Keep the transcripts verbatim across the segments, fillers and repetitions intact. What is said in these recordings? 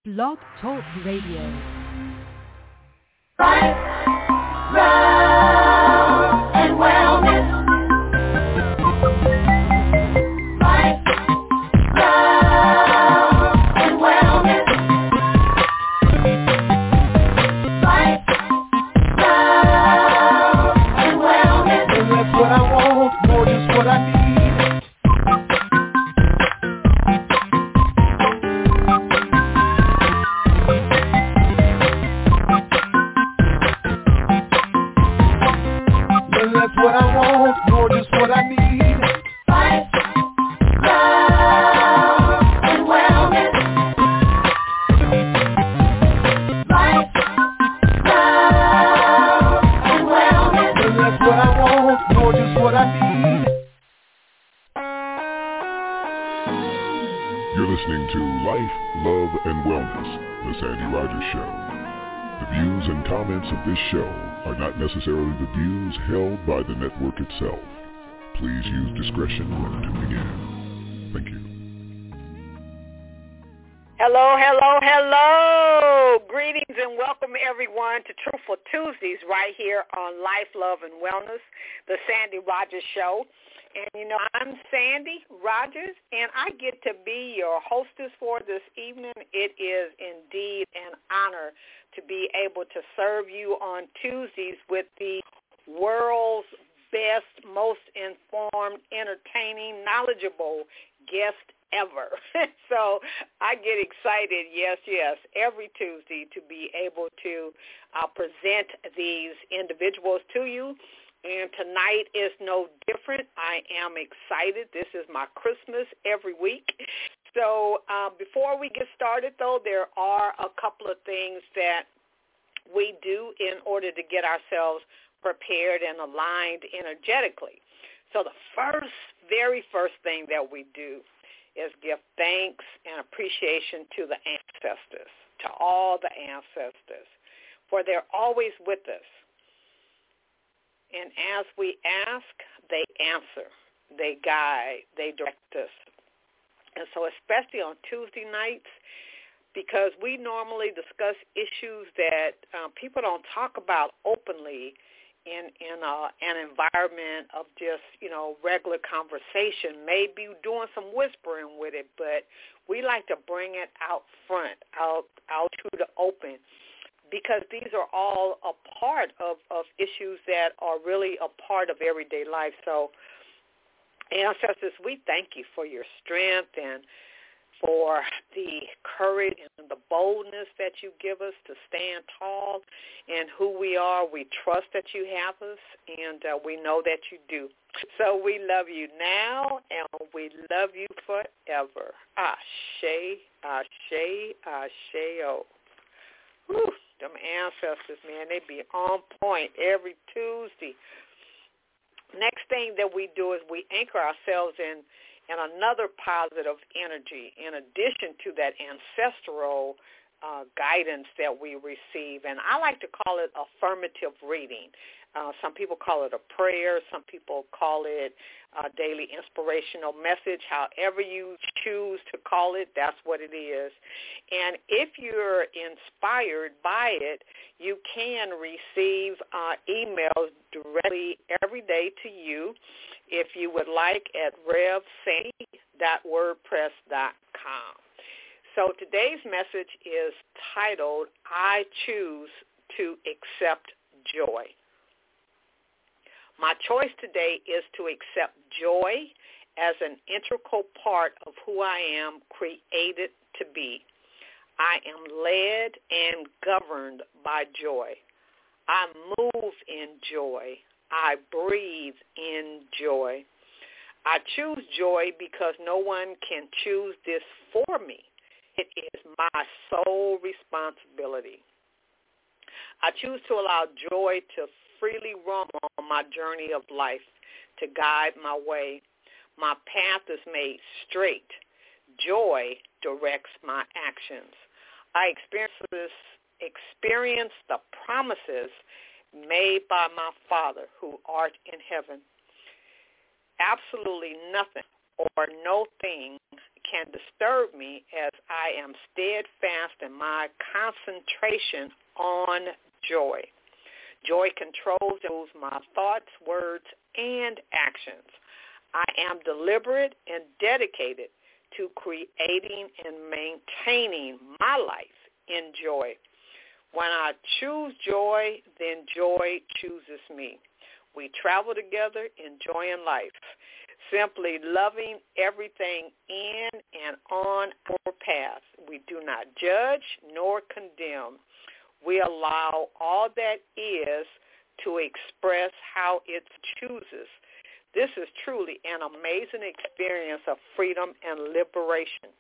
Blog Talk Radio. Life, love, and wellness. Life, love, and wellness. Life, love, and wellness. And that's what I want, more just what I need. That's what I want, more just what I need. Life, love, and wellness. Life, love, and wellness. And that's what I want, more just what I need. You're listening to Life, Love, and Wellness, The Sandy Rogers Show. The views and comments of this show are not necessarily the views held by the network itself. Please use discretion when tuning in. Thank you. Hello, hello, hello. Greetings and welcome everyone to Truthful Tuesdays right here on Life, Love, and Wellness, the Sandy Rogers Show. And, you know, I'm Sandy Rogers, and I get to be your hostess for this evening. It is indeed an honor to be able to serve you on Tuesdays with the world's best, most informed, entertaining, knowledgeable guest ever. So I get excited, yes, yes, every Tuesday to be able to uh, present these individuals to you. And tonight is no different. I am excited. This is my Christmas every week. So uh, before we get started, though, there are a couple of things that we do in order to get ourselves prepared and aligned energetically. So the first, very first thing that we do is give thanks and appreciation to the ancestors, to all the ancestors, for they're always with us. And as we ask, they answer, they guide, they direct us. And so especially on Tuesday nights, because we normally discuss issues that uh, people don't talk about openly in, in uh, an environment of just, you know, regular conversation, maybe doing some whispering with it, but we like to bring it out front, out, out to the open, because these are all a part of, of issues that are really a part of everyday life. So, ancestors, we thank you for your strength and for the courage and the boldness that you give us to stand tall in who we are. We trust that you have us, and uh, we know that you do. So we love you now, and we love you forever. Ashe, ashe, ashe-o. Whew. Them ancestors, man, they be on point every Tuesday. Next thing that we do is we anchor ourselves in, in another positive energy in addition to that ancestral uh, guidance that we receive. And I like to call it affirmative reading. Uh, some people call it a prayer. Some people call it a daily inspirational message. However you choose to call it, that's what it is. And if you're inspired by it, you can receive uh, emails directly every day to you if you would like at rev sandy dot wordpress dot com. So today's message is titled, I Choose to Accept Joy. My choice today is to accept joy as an integral part of who I am created to be. I am led and governed by joy. I move in joy. I breathe in joy. I choose joy because no one can choose this for me. It is my sole responsibility. I choose to allow joy to freely roam on my journey of life, to guide my way. My path is made straight. Joy directs my actions. I experience this, experience the promises made by my Father who art in heaven. Absolutely nothing or no thing can disturb me as I am steadfast in my concentration on joy. Joy controls my thoughts, words, and actions. I am deliberate and dedicated to creating and maintaining my life in joy. When I choose joy, then joy chooses me. We travel together, enjoying life, simply loving everything in and on our path. We do not judge nor condemn. We allow all that is to express how it chooses. This is truly an amazing experience of freedom and liberation.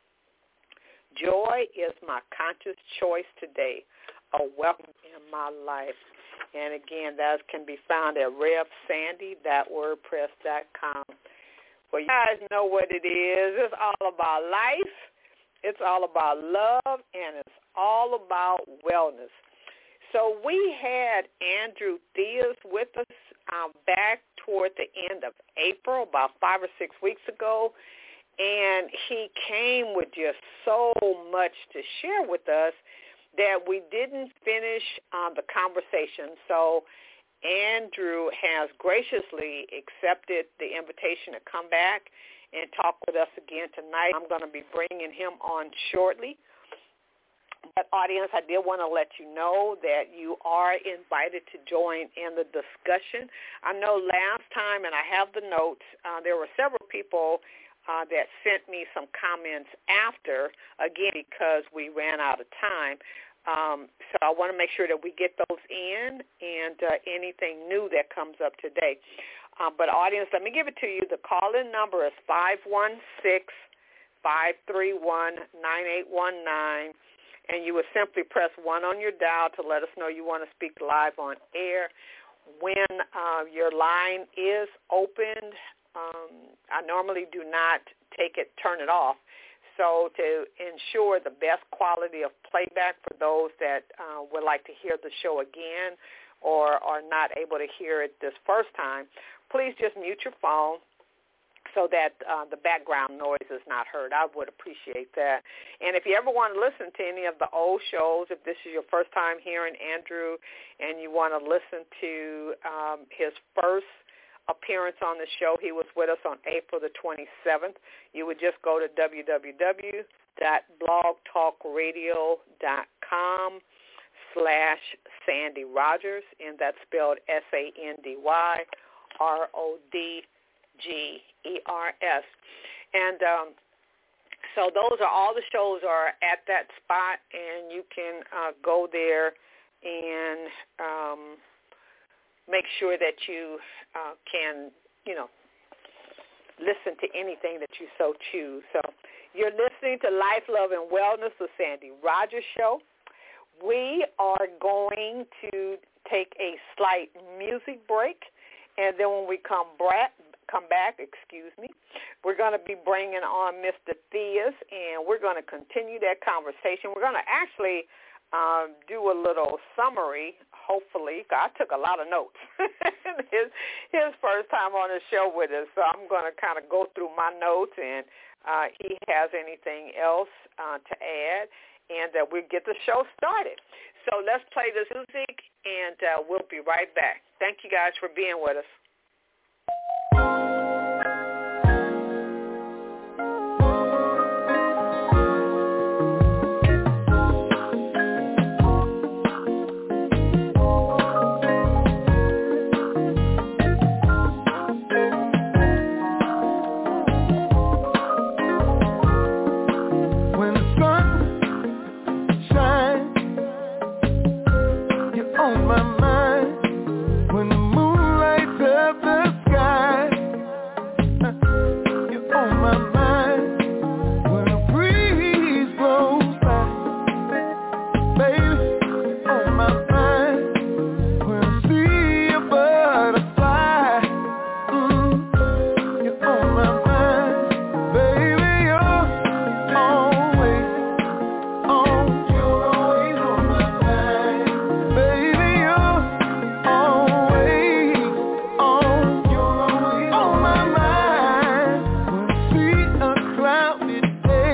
Joy is my conscious choice today, a welcome in my life. And again, that can be found at rev sandy dot wordpress dot com. Well, you guys know what it is. It's all about life. It's all about love, and it's all about wellness. So we had Andrew Diaz with us um, back toward the end of April, about five or six weeks ago, and he came with just so much to share with us that we didn't finish um, the conversation. So Andrew has graciously accepted the invitation to come back and talk with us again tonight. I'm going to be bringing him on shortly. But audience, I did want to let you know that you are invited to join in the discussion. I know last time, and I have the notes, uh, there were several people uh, that sent me some comments after, again, because we ran out of time. Um, so I want to make sure that we get those in and uh, anything new that comes up today. Uh, but audience, let me give it to you. The call-in number is five one six, five three one, nine eight one nine. And you would simply press one on your dial to let us know you want to speak live on air. When uh, your line is opened, um, I normally do not take it, turn it off. So to ensure the best quality of playback for those that uh, would like to hear the show again or are not able to hear it this first time, please just mute your phone so that uh, the background noise is not heard. I would appreciate that. And if you ever want to listen to any of the old shows, if this is your first time hearing Andrew and you want to listen to um, his first appearance on the show, he was with us on April the twenty-seventh. You would just go to w w w dot blog talk radio dot com slash Sandy Rogers, and that's spelled S A N D Y R O D G E R S. And um, so those are all the shows are at that spot, and you can uh, go there and um, make sure that you uh, can, you know, listen to anything that you so choose. So you're listening to Life, Love, and Wellness, the Sandy Rogers Show. We are going to take a slight music break, and then when we come back, come back, excuse me, we're going to be bringing on Mister Diaz, and we're going to continue that conversation. We're going to actually um, do a little summary, hopefully. I took a lot of notes. his, his first time on the show with us, so I'm going to kind of go through my notes, and uh, he has anything else uh, to add, and uh, we'll get the show started. So let's play this music, and uh, we'll be right back. Thank you guys for being with us. Day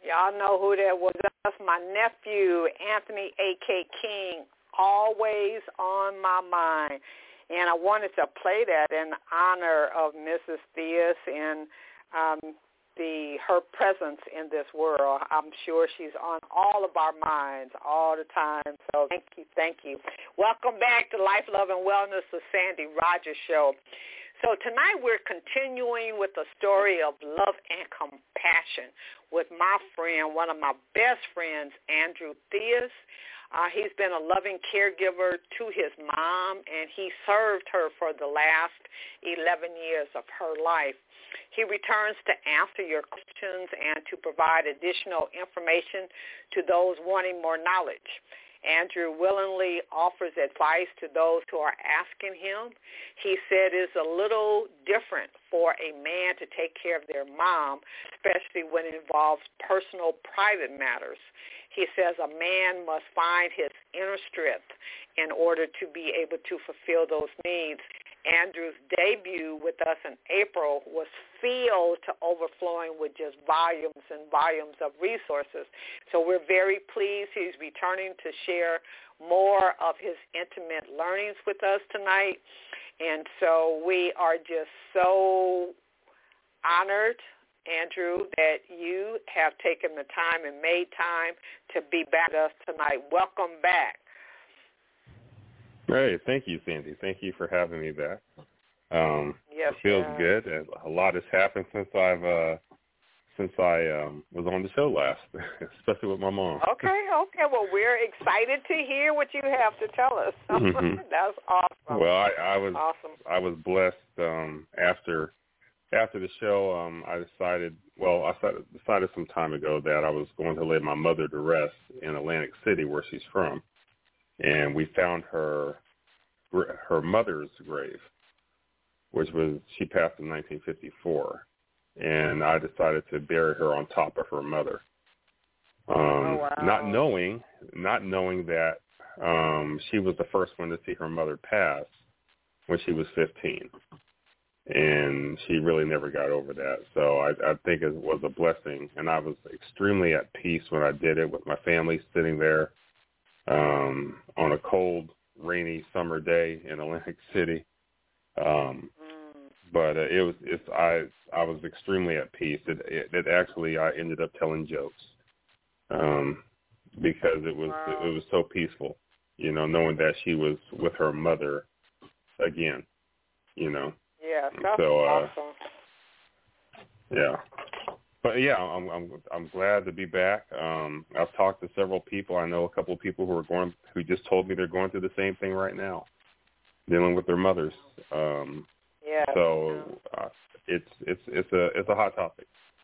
Y'all know who that was. That's my nephew, Anthony A K King, always on my mind. And I wanted to play that in honor of Missus Theus and um, the her presence in this world. I'm sure she's on all of our minds all the time. So thank you, thank you. Welcome back to Life, Love, and Wellness, the Sandy Rogers Show. So tonight we're continuing with the story of love and compassion with my friend, one of my best friends, Andrew Theus. Uh, he's been a loving caregiver to his mom, and he served her for the last eleven years of her life. He returns to answer your questions and to provide additional information to those wanting more knowledge. Andrew willingly offers advice to those who are asking him. He said it's a little different for a man to take care of their mom, especially when it involves personal, private matters. He says a man must find his inner strength in order to be able to fulfill those needs. Andrew's debut with us in April was filled to overflowing with just volumes and volumes of resources. So we're very pleased he's returning to share more of his intimate learnings with us tonight. And so we are just so honored, Andrew, that you have taken the time and made time to be back with us tonight. Welcome back. Hey, thank you, Sandy. Thank you for having me back. Um, yes, it feels yeah. good, and a lot has happened since I've uh, since I um, was on the show last, especially with my mom. Okay, okay. Well, we're excited to hear what you have to tell us. Mm-hmm. That's awesome. Well, I, I was awesome. I was blessed um, after after the show. Um, I decided, well, I decided, decided some time ago that I was going to lay my mother to rest in Atlantic City, where she's from. And we found her her mother's grave, which was, she passed in nineteen fifty-four. And I decided to bury her on top of her mother. Um, oh, wow. Not knowing, not knowing that um, she was the first one to see her mother pass when she was fifteen. And she really never got over that. So I, I think it was a blessing. And I was extremely at peace when I did it, with my family sitting there Um, on a cold, rainy summer day in Atlantic City, um, mm. but uh, it was. It's. I. I was extremely at peace. It, it, it actually, I ended up telling jokes um, because it was. Wow. It, it was so peaceful, you know, knowing that she was with her mother again, you know. Yeah, that's so, uh, awesome. Yeah. But yeah, I'm I'm I'm glad to be back. Um, I've talked to several people. I know a couple of people who are going who just told me they're going through the same thing right now, dealing with their mothers. Um, yeah. So uh, it's it's it's a it's a hot topic.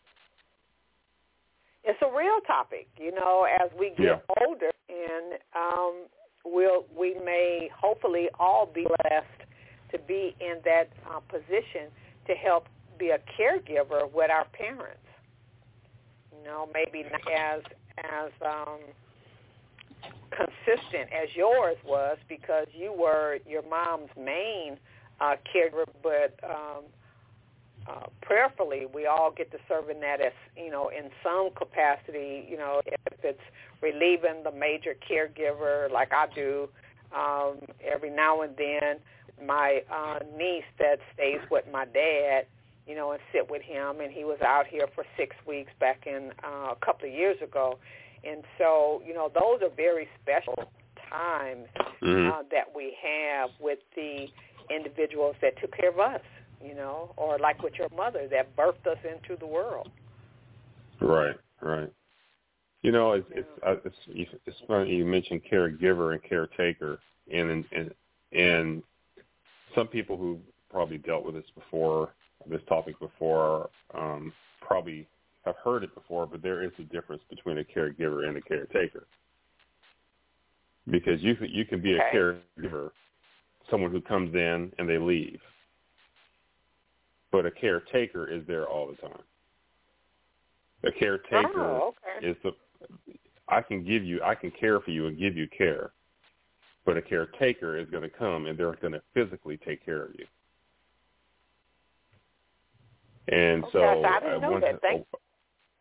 It's a real topic, you know. As we get yeah. older, and um, we'll we may hopefully all be blessed to be in that uh, position to help be a caregiver with our parents. You know, maybe not as as um, consistent as yours was, because you were your mom's main uh, caregiver, but um, uh, prayerfully, we all get to serve in that as, you know, in some capacity, you know, if it's relieving the major caregiver like I do um, every now and then. My uh, niece that stays with my dad, you know, and sit with him, and he was out here for six weeks back in uh, a couple of years ago. And so, you know, those are very special times mm-hmm. uh, that we have with the individuals that took care of us, you know, or like with your mother that birthed us into the world. Right, right. You know, it's it's uh, it's, it's funny you mentioned caregiver and caretaker, and and and some people who probably dealt with this before, this topic before, um, probably have heard it before, but there is a difference between a caregiver and a caretaker. Because you you can be okay. a caregiver, someone who comes in and they leave, but a caretaker is there all the time. A caretaker oh, okay. is the I can give you I can care for you and give you care, but a caretaker is going to come and they're going to physically take care of you. And oh, so gosh, I didn't uh, know one, that. Thank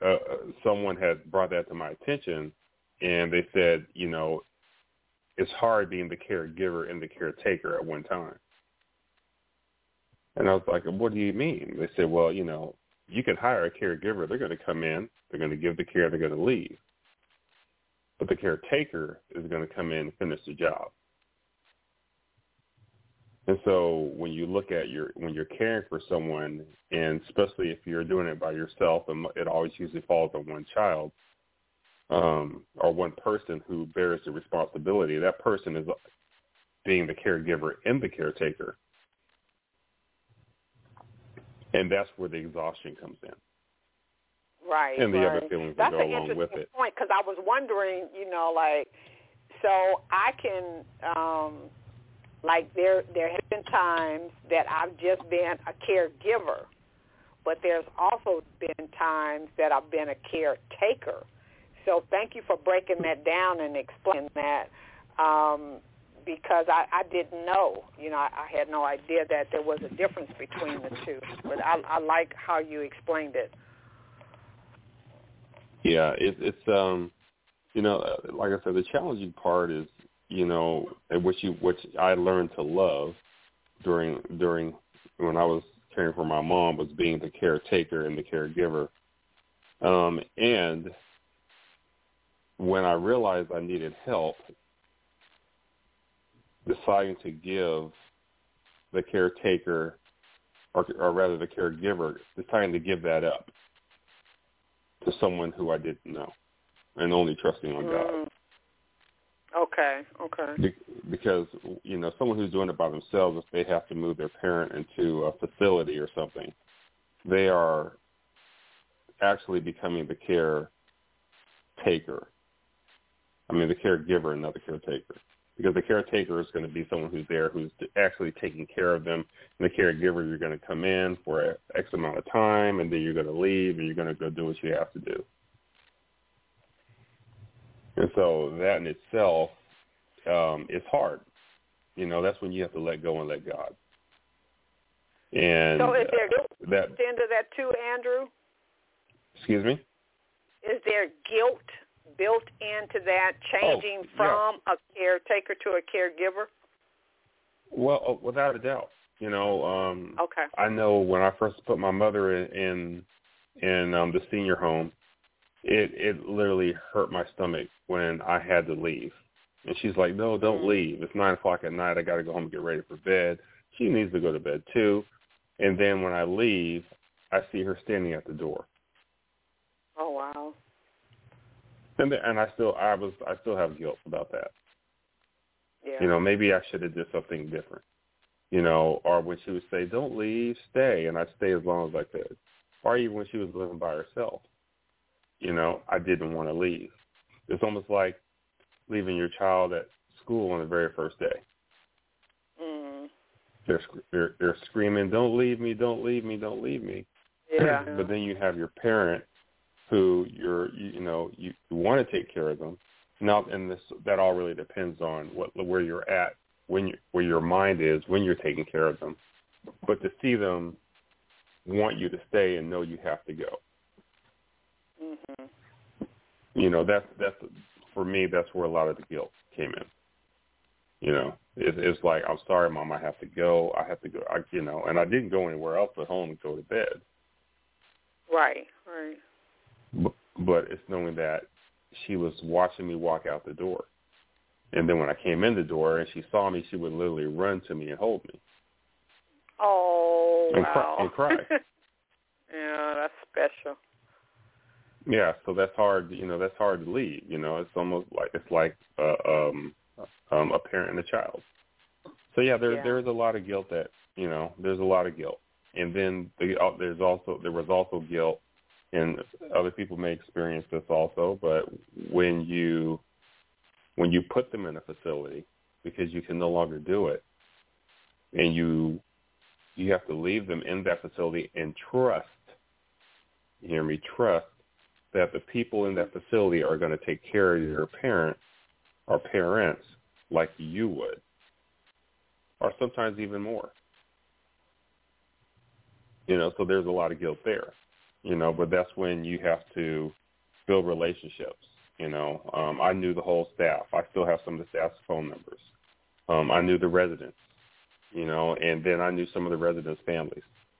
uh, someone had brought that to my attention, and they said, you know, it's hard being the caregiver and the caretaker at one time. And I was like, what do you mean? They said, well, you know, you can hire a caregiver. They're going to come in. They're going to give the care. They're going to leave. But the caretaker is going to come in and finish the job. And so when you look at your, when you're caring for someone, and especially if you're doing it by yourself, and it always usually falls on one child um, or one person who bears the responsibility, that person is being the caregiver and the caretaker. And that's where the exhaustion comes in. Right. And the right. other feelings that's that go an along with it. Point, because I was wondering, you know, like, so I can, um, like, there there have been times that I've just been a caregiver, but there's also been times that I've been a caretaker. So thank you for breaking that down and explaining that, um, because I, I didn't know. You know, I, I had no idea that there was a difference between the two. But I, I like how you explained it. Yeah, it, it's um, you know, like I said, the challenging part is, you know, which you which I learned to love during during when I was caring for my mom was being the caretaker and the caregiver, um, and when I realized I needed help, deciding to give the caretaker, or, or rather the caregiver, deciding to give that up to someone who I didn't know, and only trusting on God. Mm. Okay, okay. Be- because, you know, someone who's doing it by themselves, if they have to move their parent into a facility or something, they are actually becoming the caretaker. I mean, the caregiver and not the caretaker. Because the caretaker is going to be someone who's there, who's actually taking care of them. And the caregiver, you're going to come in for X amount of time, and then you're going to leave, and you're going to go do what you have to do. And so that in itself um, is hard. You know, that's when you have to let go and let God. And so is there guilt uh, that, into that too, Andrew? Excuse me? Is there guilt built into that, changing oh, from yeah. a caretaker to a caregiver? Well, without a doubt. You know, um, okay. I know when I first put my mother in in, in um, the senior home, it it literally hurt my stomach when I had to leave. And she's like, no, don't mm. leave. It's nine o'clock at night. I got to go home and get ready for bed. She needs to go to bed too. And then when I leave, I see her standing at the door. Oh, wow. And the, and I still I was I still have guilt about that. Yeah. You know, maybe I should have did something different. You know, or when she would say, "Don't leave, stay," and I'd stay as long as I could. Or even when she was living by herself, you know, I didn't want to leave. It's almost like leaving your child at school on the very first day. Mm. They're they're they're screaming, "Don't leave me! Don't leave me! Don't leave me!" Yeah. But then you have your parent, who you're, you, you know, you, you want to take care of them. Now, and this that all really depends on what where you're at, when you, where your mind is when you're taking care of them. But to see them want you to stay and know you have to go, mm-hmm. you know, that's that's for me. That's where a lot of the guilt came in. You know, it, it's like, I'm sorry, Mom, I have to go. I have to go. I, you know, and I didn't go anywhere else but home and go to bed. Right. Right. But it's knowing that she was watching me walk out the door. And then when I came in the door and she saw me, she would literally run to me and hold me. Oh, and wow. Cry, and cry. Yeah, that's special. Yeah, so that's hard, you know, that's hard to leave. You know, it's almost like, it's like uh, um, um, a parent and a child. So, yeah, there, yeah. there's a lot of guilt that, you know, there's a lot of guilt. And then the, uh, there's also, there was also guilt, and other people may experience this also, but when you when you put them in a facility because you can no longer do it, and you you have to leave them in that facility and trust, you hear me, trust that the people in that facility are going to take care of your parent or parents like you would, or sometimes even more. You know, so there's a lot of guilt there. you know, but that's when you have to build relationships. You know, um, I knew the whole staff. I still have some of the staff's phone numbers. Um, I knew the residents, you know, and then I knew some of the residents' families.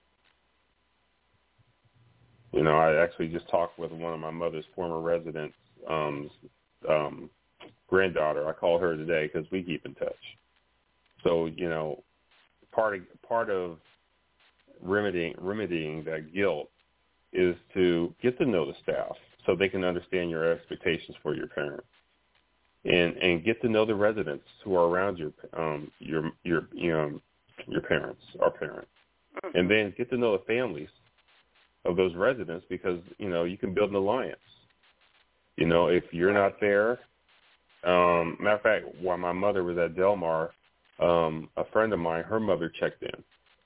You know, I actually just talked with one of my mother's former residents' um, um, granddaughter. I call her today because we keep in touch. So, you know, part of, part of remedying, remedying that guilt is to get to know the staff so they can understand your expectations for your parent, and and get to know the residents who are around your um your your you know your parents, our parents, and then get to know the families of those residents, because you know you can build an alliance. You know, if you're not there, um, matter of fact, while my mother was at Del Mar, um, a friend of mine, her mother checked in.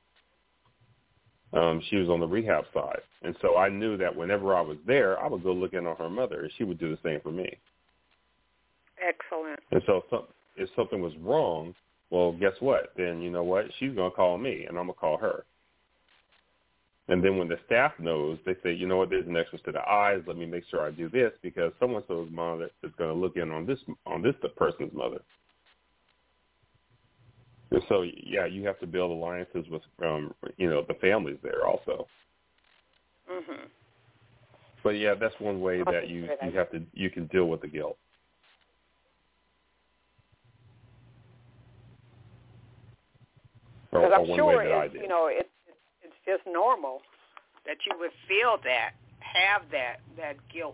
Um, she was on the rehab side. And so I knew that whenever I was there, I would go look in on her mother, and she would do the same for me. Excellent. And so if, if something was wrong, well, guess what? Then you know what? She's going to call me, and I'm going to call her. And then when the staff knows, they say, you know what, there's an extra set of eyes. Let me make sure I do this, because so-and-so's mother is going to look in on this on this person's mother. And so, yeah, you have to build alliances with, um, you know, the families there also. Mhm. But yeah, that's one way that you, you have to you can deal with the guilt. Because I'm sure it's, you know, it's it's just normal that you would feel that, have that that guilt.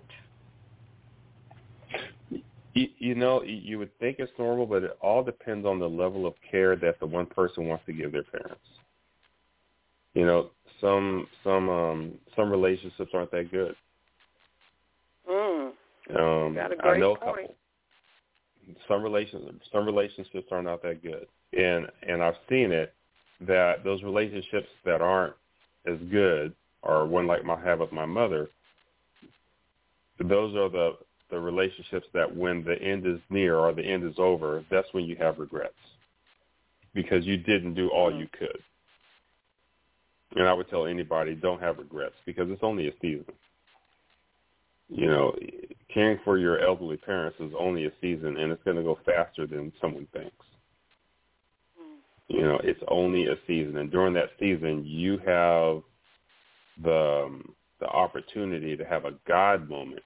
You, you know, you would think it's normal, but it all depends on the level of care that the one person wants to give their parents. You know, some some um, some relationships aren't that good. Mm. Um, Got a great I know a point. couple. Some relationships some relationships are not that good, and and I've seen it that those relationships that aren't as good, or one like I have with my mother, those are the the relationships that when the end is near or the end is over, that's when you have regrets, because you didn't do all Mm-hmm. you could. And I would tell anybody, don't have regrets, because it's only a season. You know, caring for your elderly parents is only a season, and it's going to go faster than someone thinks. You know, it's only a season, and during that season, you have the um, the opportunity to have a God moment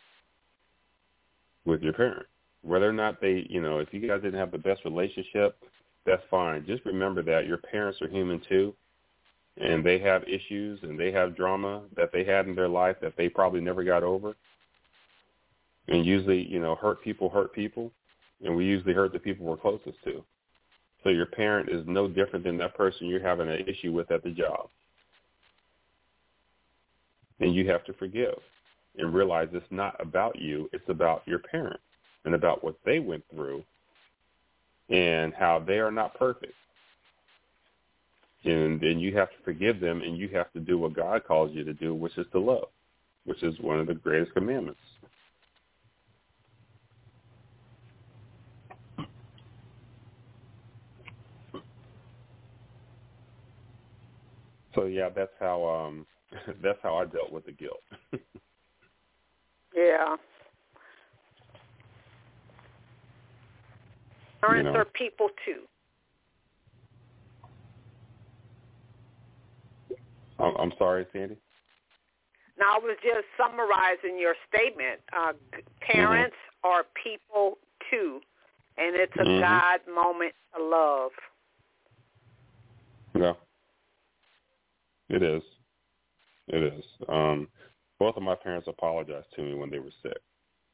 with your parent. Whether or not they, you know, if you guys didn't have the best relationship, that's fine. Just remember that your parents are human too, and they have issues and they have drama that they had in their life that they probably never got over. And usually, you know, hurt people hurt people, and we usually hurt the people we're closest to. So your parent is no different than that person you're having an issue with at the job. And you have to forgive and realize it's not about you, it's about your parent and about what they went through and how they are not perfect. And then you have to forgive them, and you have to do what God calls you to do, which is to love, which is one of the greatest commandments. So yeah, that's how um, that's how I dealt with the guilt. Yeah. Parents You know. are people too. I'm, I'm sorry, Sandy. Now, I was just summarizing your statement. Uh, parents mm-hmm. are people too, and it's a mm-hmm. God moment to love. Yeah, it is. It is. Um, both of my parents apologized to me when they were sick.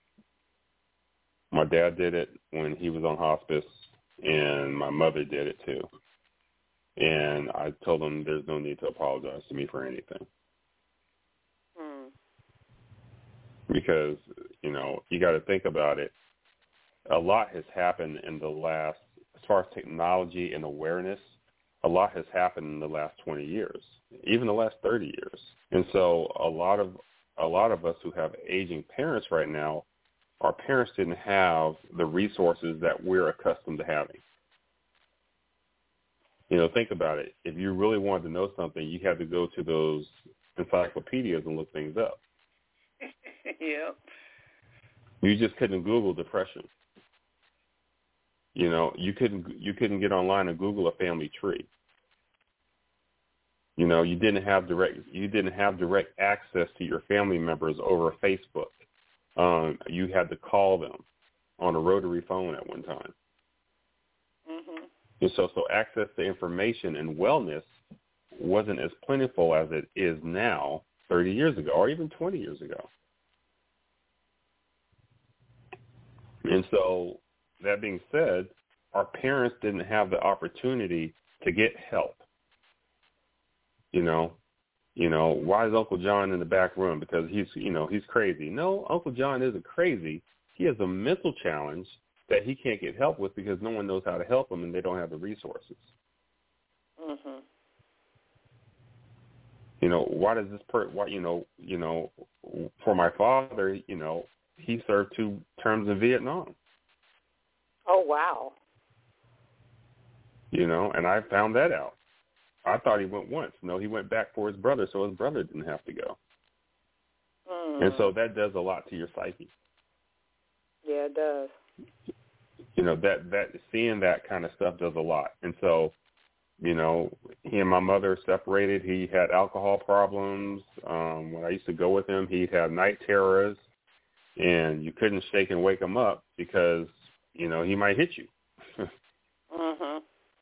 My dad did it when he was on hospice, and my mother did it too. And I told them there's no need to apologize to me for anything. Mm. Because, you know, you got to think about it. A lot has happened in the last, as far as technology and awareness, a lot has happened in the last twenty years, even the last thirty years. And so a lot of a lot of us who have aging parents right now, our parents didn't have the resources that we're accustomed to having. You know, think about it. If you really wanted to know something, you had to go to those encyclopedias and look things up. Yeah. You just couldn't Google depression. You know, you couldn't you couldn't get online and Google a family tree. You know, you didn't have direct you didn't have direct access to your family members over Facebook. Um, you had to call them on a rotary phone at one time. Mhm. And so, so access to information and wellness wasn't as plentiful as it is now, thirty years ago, or even twenty years ago. And so, that being said, our parents didn't have the opportunity to get help. You know, you know, why is Uncle John in the back room? Because he's, you know, he's crazy. No, Uncle John isn't crazy. He has a mental challenge that he can't get help with because no one knows how to help him and they don't have the resources. Mhm. You know, why does this per? Why you know, you know, for my father, you know, he served two terms in Vietnam. Oh, wow. You know, and I found that out. I thought he went once. No, he went back for his brother, so his brother didn't have to go. Mm. And so that does a lot to your psyche. Yeah, it does. You know, that, that seeing that kind of stuff does a lot. And so, you know, he and my mother separated. He had alcohol problems. Um, when I used to go with him, he'd have night terrors, and you couldn't shake and wake him up because, you know, he might hit you. Mhm.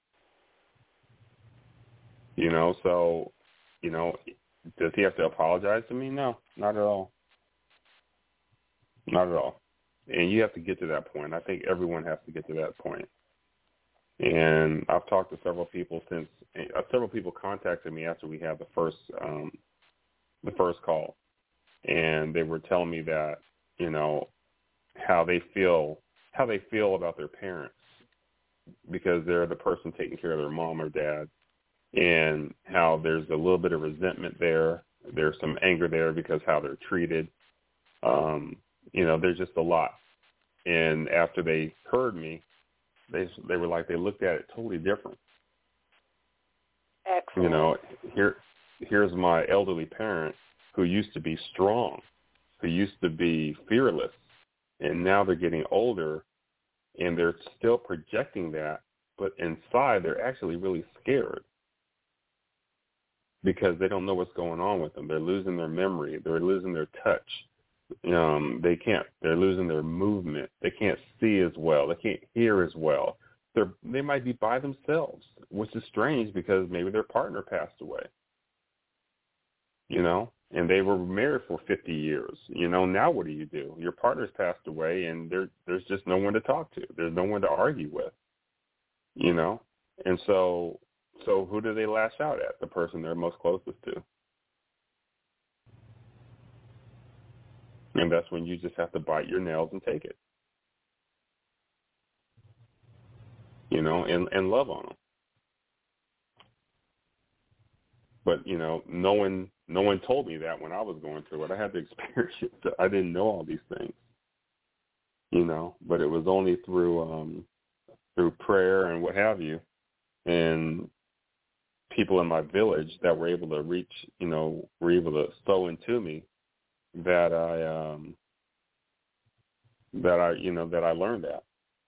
You know, so, you know, does he have to apologize to me? No, not at all. Not at all. And you have to get to that point. I think everyone has to get to that point. And I've talked to several people since, uh, several people contacted me after we had the first, um, the first call. And they were telling me that, you know, how they feel, how they feel about their parents because they're the person taking care of their mom or dad. And how there's a little bit of resentment there. There's some anger there because how they're treated. Um, you know, there's just a lot. And after they heard me, they they were like, they looked at it totally different. Excellent. You know, here here's my elderly parent who used to be strong, who used to be fearless, and now they're getting older, and they're still projecting that, but inside they're actually really scared. Because they don't know what's going on with them. They're losing their memory. They're losing their touch. Um, they can't. They're losing their movement. They can't see as well. They can't hear as well. They're they might be by themselves, which is strange because maybe their partner passed away. You know, and they were married for fifty years. You know, now what do you do? Your partner's passed away, and there there's just no one to talk to. There's no one to argue with. You know, and so. So who do they lash out at? The person they're most closest to. And that's when you just have to bite your nails and take it. You know, and, and love on them. But, you know, no one no one told me that when I was going through it. I had to experience it. I didn't know all these things. You know, but it was only through um, through prayer and what have you. And people in my village that were able to reach, you know, were able to sow into me that I, um, that I, you know, that I learned that.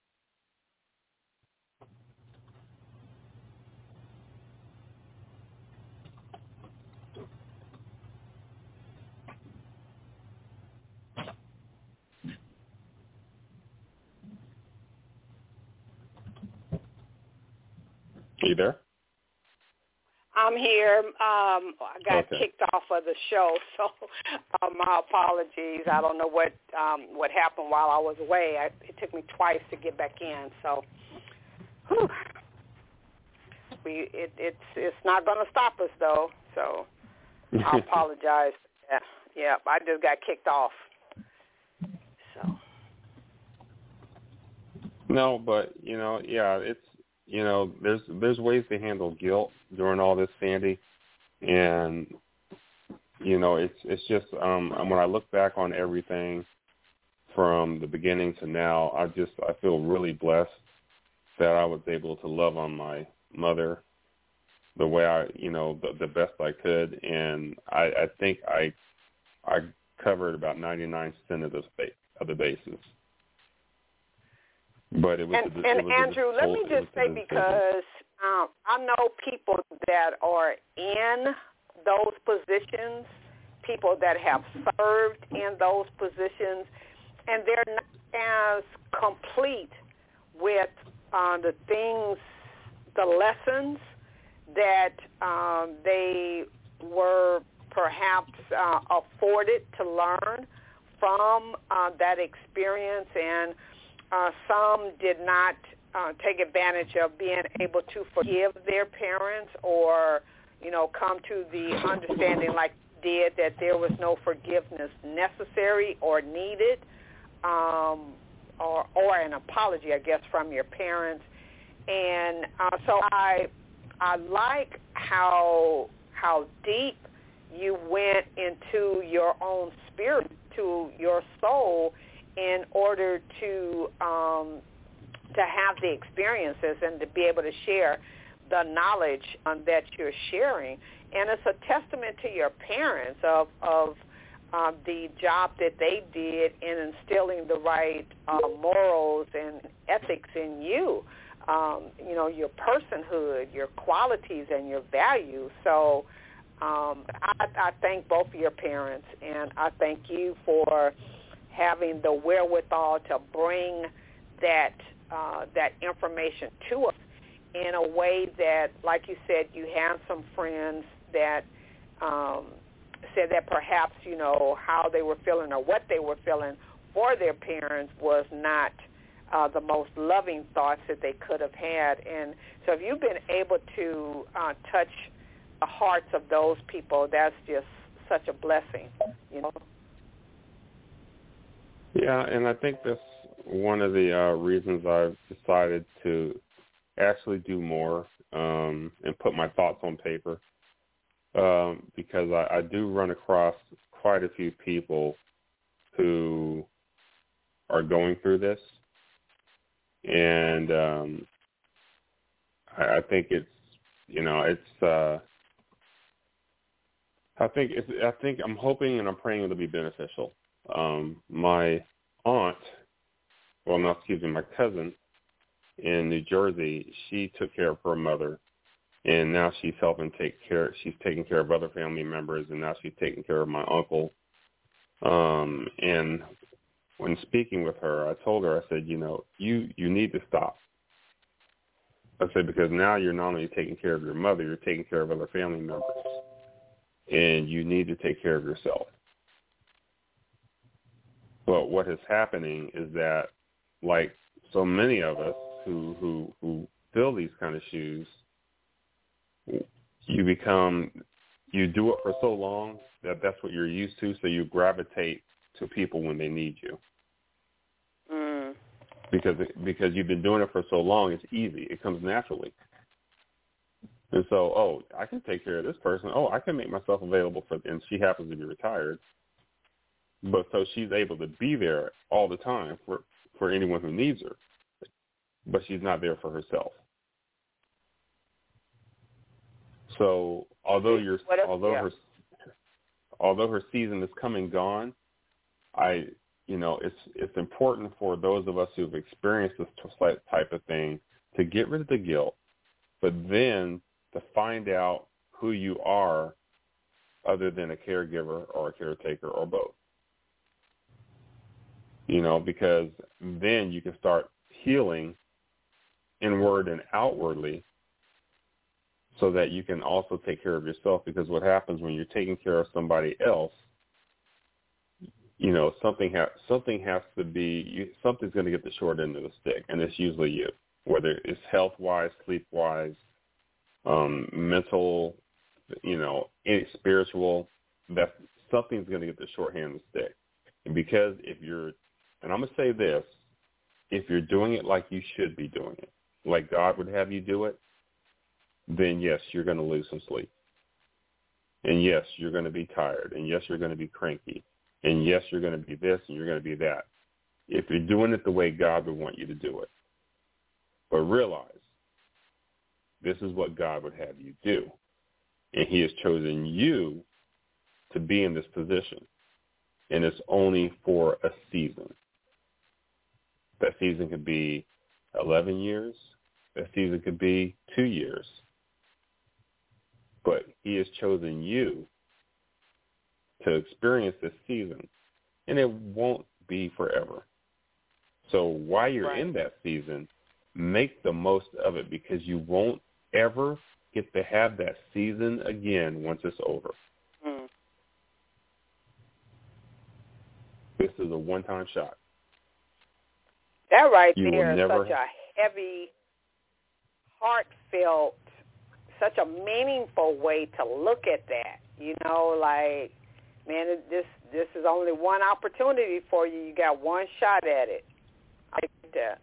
Are you there? I'm here. Um, I got Okay. kicked off of the show, so uh, my apologies. I don't know what um, what happened while I was away. I, it took me twice to get back in, so whew. we it, it's it's not going to stop us though. So I apologize. Yeah, yeah, I just got kicked off. So No, but you know, yeah, it's you know, there's there's ways to handle guilt during all this, Sandy, and you know, it's it's just um, when I look back on everything from the beginning to now, I just I feel really blessed that I was able to love on my mother, the way I, you know, the, the best I could, and I, I think I I covered about ninety-nine percent of the ba- of the bases. But it was and, a, and it was Andrew, a, let me just say, because um, I know people that are in those positions, people that have served in those positions, and they're not as complete with uh, the things, the lessons that um, they were perhaps uh, afforded to learn from uh, that experience, and uh, some did not uh, take advantage of being able to forgive their parents, or, you know, come to the understanding like did that there was no forgiveness necessary or needed, um, or, or an apology, I guess, from your parents. And uh, so I I like how how deep you went into your own spirit, to your soul, in order to um, to have the experiences and to be able to share the knowledge um, that you're sharing. And it's a testament to your parents of of um, the job that they did in instilling the right uh, morals and ethics in you. Um, you know, your personhood, your qualities, and your values. So um, I, I thank both of your parents, and I thank you for having the wherewithal to bring that uh, that information to us in a way that, like you said, you have some friends that um, said that perhaps, you know, how they were feeling or what they were feeling for their parents was not Uh, the most loving thoughts that they could have had. And so if you've been able to uh, touch the hearts of those people, that's just such a blessing, you know. Yeah, and I think that's one of the uh, reasons I've decided to actually do more um, and put my thoughts on paper, um, because I, I do run across quite a few people who are going through this. And um, I, I think it's, you know, it's. Uh, I think it's. I think I'm hoping and I'm praying it'll be beneficial. Um, my aunt, well, no, excuse me, my cousin in New Jersey, she took care of her mother, and now she's helping take care. She's taking care of other family members, and now she's taking care of my uncle. Um, and when speaking with her, I told her, I said, you know, you, you need to stop. I said, because now you're not only taking care of your mother, you're taking care of other family members, and you need to take care of yourself. But what is happening is that, like so many of us who, who, who fill these kind of shoes, you become, you do it for so long that that's what you're used to, so you gravitate to people when they need you. Mm. Because because you've been doing it for so long, it's easy. It comes naturally. And so, oh, I can take care of this person. Oh, I can make myself available for, and she happens to be retired. But so she's able to be there all the time for, for anyone who needs her. But she's not there for herself. So although you're, if, although yeah. her, although her season is come and gone, I, you know, it's it's important for those of us who've experienced this type of thing to get rid of the guilt, but then to find out who you are other than a caregiver or a caretaker or both. You know, because then you can start healing inward and outwardly so that you can also take care of yourself, because what happens when you're taking care of somebody else, you know, something ha- something has to be, you, something's going to get the short end of the stick, and it's usually you, whether it's health-wise, sleep-wise, um, mental, you know, any spiritual, that something's going to get the short end of the stick. And because if you're, and I'm going to say this, if you're doing it like you should be doing it, like God would have you do it, then yes, you're going to lose some sleep. And yes, you're going to be tired. And yes, you're going to be cranky. And yes, you're going to be this and you're going to be that. If you're doing it the way God would want you to do it. But realize this is what God would have you do. And he has chosen you to be in this position. And it's only for a season. That season could be eleven years. That season could be two years. But he has chosen you to experience this season. And it won't be forever. So while you're Right. in that season, make the most of it, because you won't ever get to have that season again once it's over. Mm. This is a one-time shot. That right You will there is never- such a heavy, heartfelt, such a meaningful way to look at that. You know, like, man, it- this this is only one opportunity for you. You got one shot at it. I like that.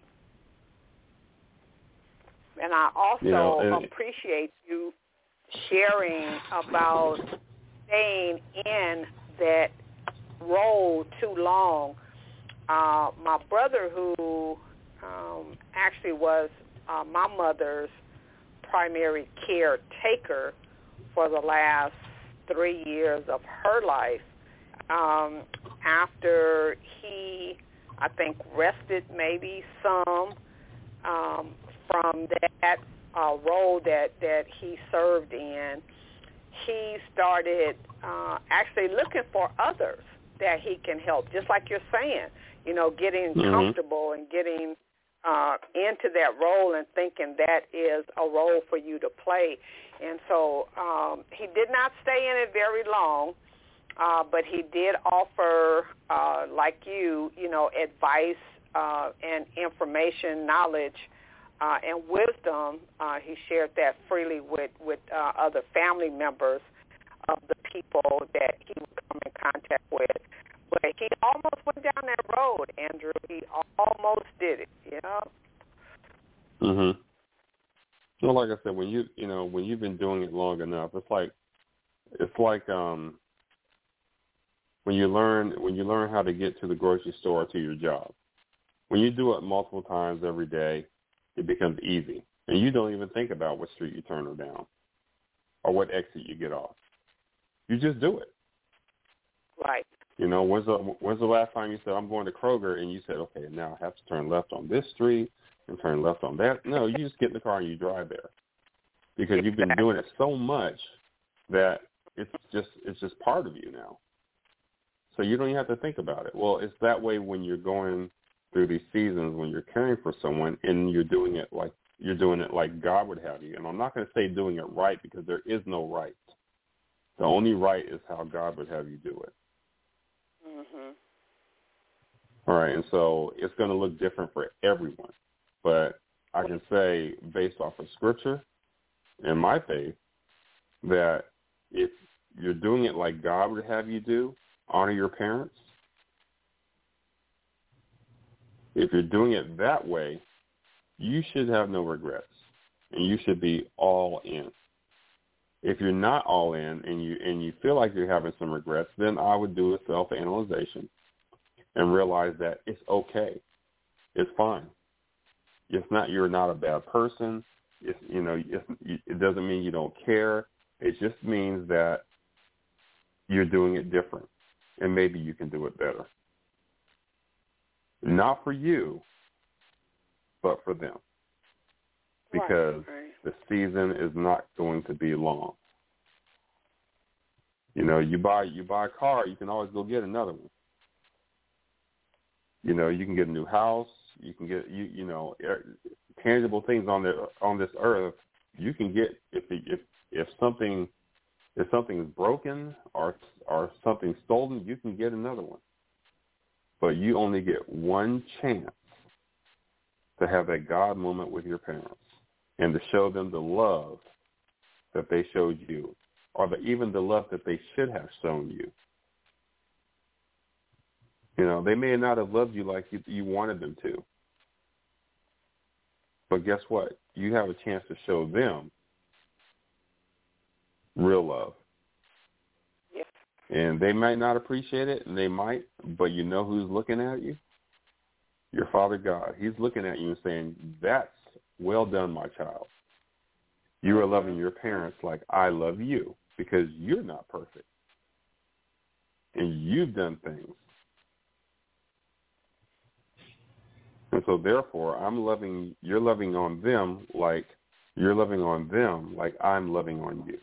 And I also You know, and- appreciate you sharing about staying in that role too long. Uh, my brother, who um, actually was uh, my mother's primary caretaker for the last three years of her life, um, after he, I think, rested maybe some um, from that uh, role that, that he served in, he started uh, actually looking for others that he can help, just like you're saying, you know, getting Mm-hmm. comfortable and getting uh, into that role and thinking that is a role for you to play. And so um, he did not stay in it very long, uh, but he did offer, uh, like you, you know, advice uh, and information, knowledge, uh, and wisdom. Uh, he shared that freely with, with uh, other family members of the people that he would come in contact with. But he almost went down that road, Andrew. He almost did it, you know? Mhm. Well, like I said, when you you know when you've been doing it long enough, it's like it's like um when you learn when you learn how to get to the grocery store or to your job. When you do it multiple times every day, it becomes easy, and you don't even think about what street you turn down or what exit you get off. You just do it. Right. You know, when's the when's the last time you said, I'm going to Kroger, and you said, okay, now I have to turn left on this street and turn left on that? No, you just get in the car and you drive there, because you've been doing it so much that it's just it's just part of you now. So you don't even have to think about it. Well, it's that way when you're going through these seasons, when you're caring for someone, and you're doing it like you're doing it like God would have you. And I'm not going to say doing it right, because there is no right. The only right is how God would have you do it. Mhm. All right, and so it's going to look different for everyone. But I can say, based off of Scripture and my faith, that if you're doing it like God would have you do, honor your parents. If you're doing it that way, you should have no regrets, and you should be all in. If you're not all in and you and you feel like you're having some regrets, then I would do a self-analyzation and realize that it's okay. It's fine. It's not you're not a bad person. It's, you know, it's, it doesn't mean you don't care. It just means that you're doing it different, and maybe you can do it better. Not for you, but for them. Because Right, right. the season is not going to be long. You know, you buy you buy a car, you can always go get another one. You know, you can get a new house. You can get you you know tangible things on the on this earth. You can get if if if something if something is broken or or something stolen, you can get another one. But you only get one chance to have that God moment with your parents and to show them the love that they showed you, or the, even the love that they should have shown you. You know, they may not have loved you like you, you wanted them to. But guess what? You have a chance to show them real love. Yes. And they might not appreciate it, and they might, but you know who's looking at you? Your Father God. He's looking at you and saying, that's well done, my child. You are loving your parents like I love you because you're not perfect. And you've done things. And so therefore, I'm loving, you're loving on them like you're loving on them like I'm loving on you.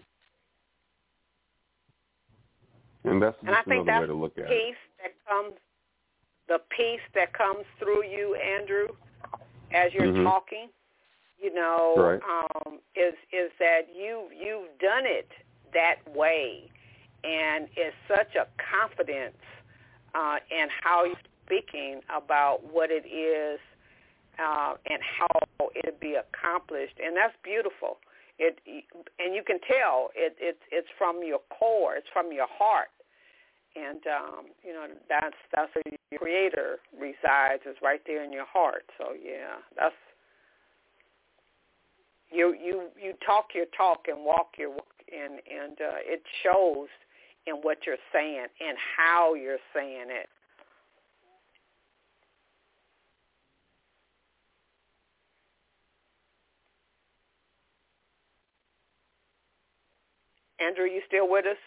And that's just and I think another that's way to look at peace it. that comes, the peace that comes through you, Andrew, as you're Mm-hmm. talking, you know, Right. um, is is that you you've done it that way, and it's such a confidence uh, in how you're speaking about what it is uh, and how it be accomplished, and that's beautiful. It and you can tell it, it it's from your core, it's from your heart, and um, you know that's that's where your Creator resides, is right there in your heart. So yeah, that's you you you talk your talk and walk your walk, and and uh, it shows in what you're saying and how you're saying it. Andrew, you still with us?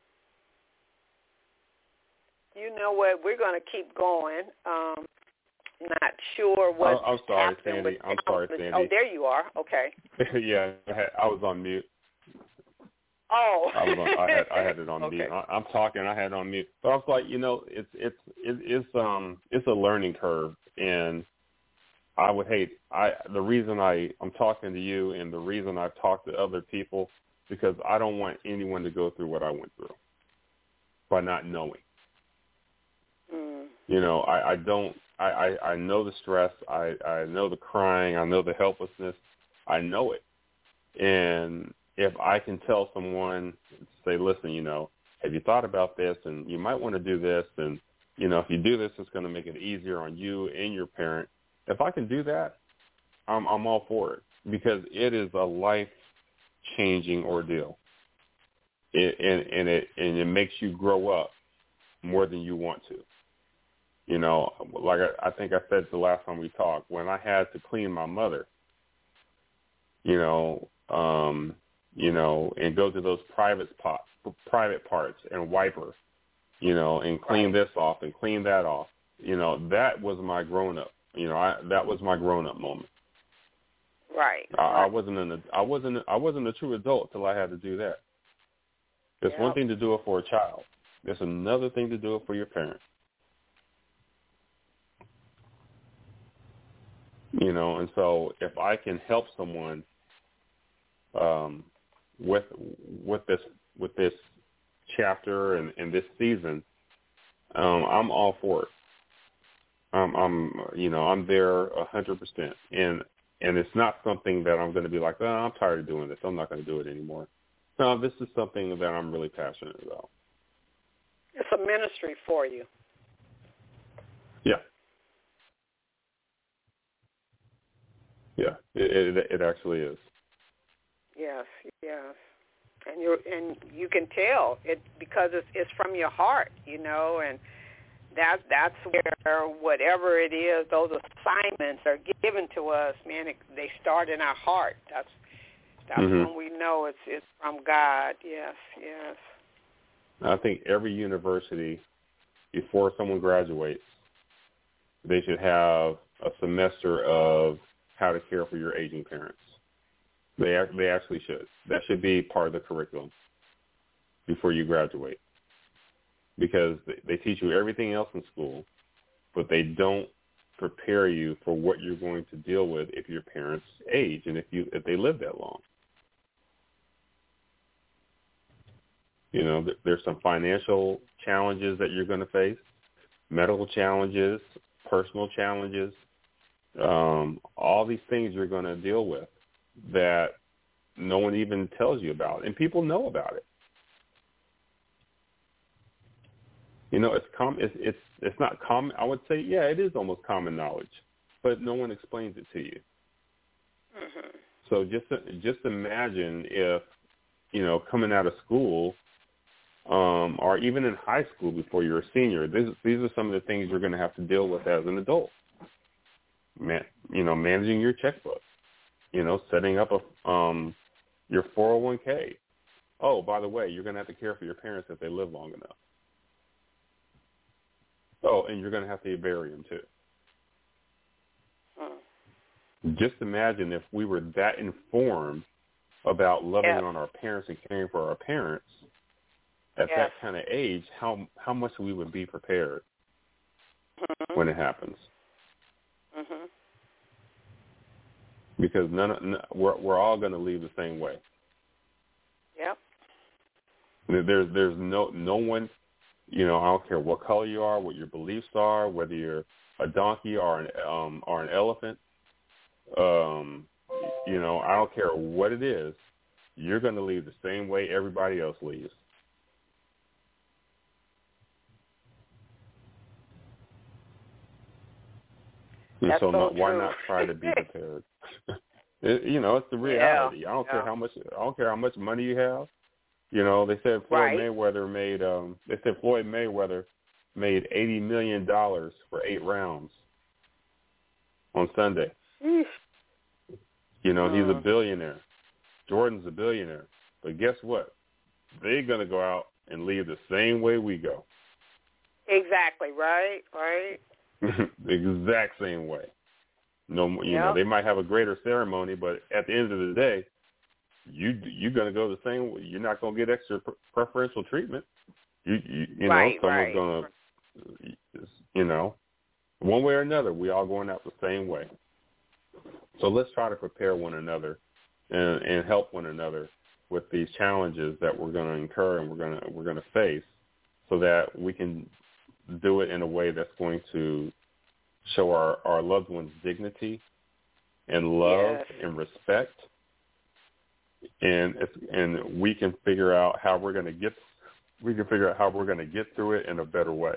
You know what? We're going to keep going. Um, not sure what's I'm sorry, happening Sandy. with I'm sorry, technology. Sandy. Oh, there you are. Okay. yeah, I, had, I was on mute. Oh. I was on, I had I had it on Okay. mute. I, I'm talking. I had it on mute. But I was like, you know, it's it's it, it's um it's a learning curve, and I would hate I the reason I I'm talking to you, and the reason I've talked to other people, because I don't want anyone to go through what I went through by not knowing. Mm. You know, I, I don't. I, I, I know the stress. I, I know the crying. I know the helplessness. I know it. And if I can tell someone, say, listen, you know, have you thought about this? And you might want to do this. And, you know, if you do this, it's going to make it easier on you and your parent. If I can do that, I'm, I'm all for it, because it is a life-changing ordeal. It, and, and, it, and it makes you grow up more than you want to. You know, like I, I think I said the last time we talked, when I had to clean my mother, you know, um, you know, and go to those private pot, private parts and wipe her, you know, and clean Right. this off and clean that off. You know, that was my grown up. You know, I, that was my grown up moment. Right. I, right. I wasn't an, I wasn't, I wasn't a true adult till I had to do that. It's Yep. one thing to do it for a child. It's another thing to do it for your parents. You know, and so if I can help someone um, with with this with this chapter and, and this season, um, I'm all for it. Um, I'm you know I'm there a hundred percent, and and it's not something that I'm going to be like, oh, I'm tired of doing this. I'm not going to do it anymore. No, this is something that I'm really passionate about. It's a ministry for you. Yeah. Yeah, it, it it actually is. Yes, yes. And you and you can tell it because it's it's from your heart, you know, and that that's where whatever it is, those assignments are given to us, man. It, they start in our heart. That's that's Mm-hmm. when we know it's it's from God. Yes, yes. I think every university, before someone graduates, they should have a semester of how to care for your aging parents. They they actually should. That should be part of the curriculum before you graduate, because they teach you everything else in school, but they don't prepare you for what you're going to deal with if your parents age and if you if they live that long. You know, there's some financial challenges that you're going to face, medical challenges, personal challenges, um, all these things you're going to deal with that no one even tells you about, and people know about it. You know, it's com- it's it's it's not common. I would say, yeah, it is almost common knowledge, but no one explains it to you. Mm-hmm. So just just imagine if, you know, coming out of school, um, or even in high school before you're a senior, these these are some of the things you're going to have to deal with as an adult. Man, you know, managing your checkbook, you know, setting up a um, your four oh one k. Oh, by the way, you're going to have to care for your parents if they live long enough. Oh, and you're going to have to bury them too. Hmm. Just imagine if we were that informed about loving yep. on our parents and caring for our parents at yes. that kind of age, how how much we would be prepared mm-hmm. when it happens. Mm-hmm. Because none, of, none we're we're all going to leave the same way. Yep. There's there's no no one, you know, I don't care what color you are, what your beliefs are, whether you're a donkey or an um or an elephant. Um, you know, I don't care what it is. You're going to leave the same way everybody else leaves. And That's so, so not, why true. not try to be prepared? it, you know, it's the reality. Yeah. I don't yeah. care how much. I don't care how much money you have. You know, they said Floyd right. Mayweather made. Um, they said Floyd Mayweather made eighty million dollars for eight rounds on Sunday. Eesh. You know, uh. he's a billionaire. Jordan's a billionaire. But guess what? They're going to go out and leave the same way we go. Exactly. Right. Right. The exact same way. No, you yep. know, they might have a greater ceremony, but at the end of the day, you you're going to go the same way. You're not going to get extra preferential treatment. You you, you know, right, someone's right. going to, you know, one way or another, we all going out the same way. So let's try to prepare one another and, and help one another with these challenges that we're going to incur and we're going to we're going to face, so that we can do it in a way that's going to show our, our loved ones dignity and love yes. and respect, and if, and we can figure out how we're going to get we can figure out how we're going to get through it in a better way.